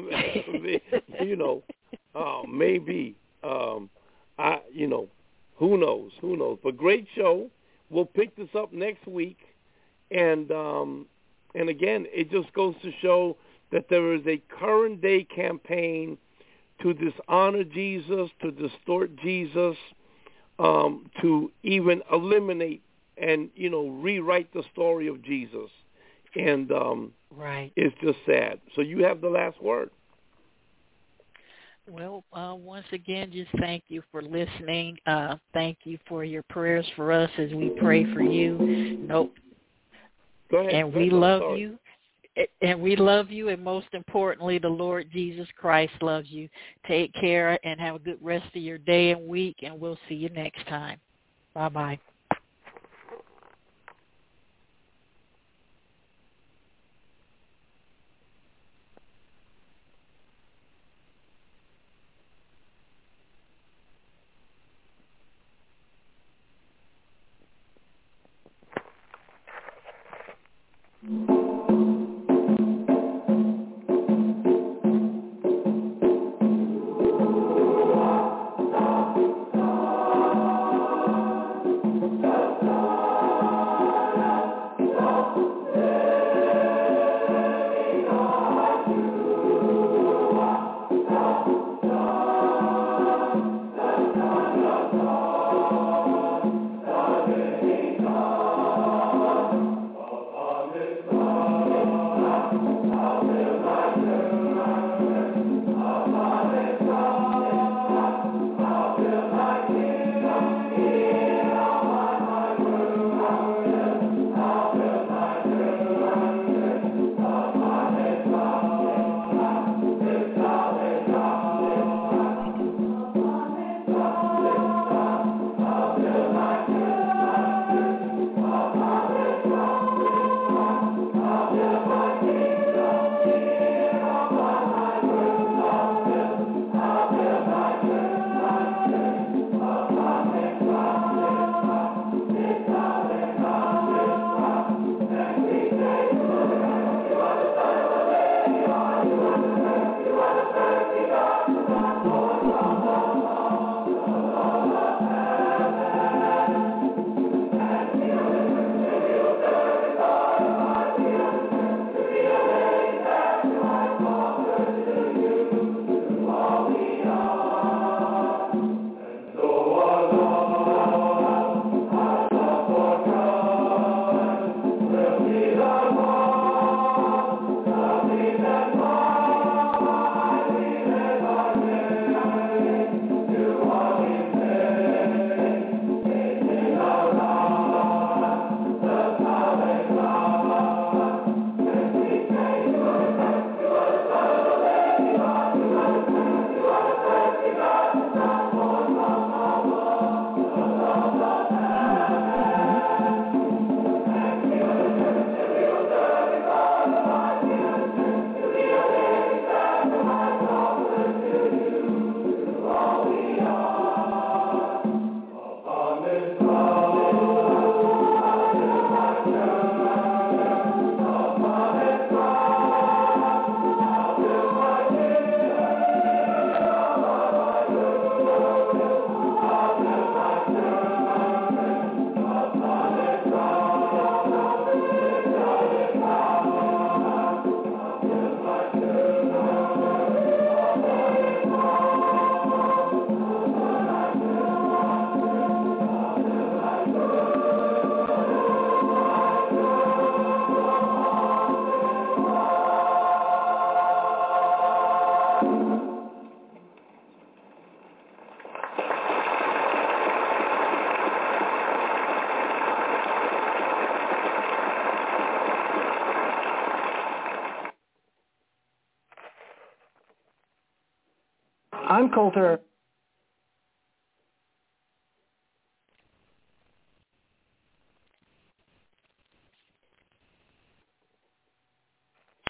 you know, uh, maybe. Um, I, you know, who knows? Who knows? But great show. We'll pick this up next week, and um, and again, it just goes to show that there is a current day campaign to dishonor Jesus, to distort Jesus, um, to even eliminate and, you know, rewrite the story of Jesus. And um, right. it's just sad. So you have the last word. Well, uh, once again, just thank you for listening. Uh, thank you for your prayers for us as we pray for you. Nope. Go ahead. And Go we ahead. love Sorry. you. And we love you, and most importantly, the Lord Jesus Christ loves you. Take care and have a good rest of your day and week, and we'll see you next time. Bye-bye. I'm Coulter.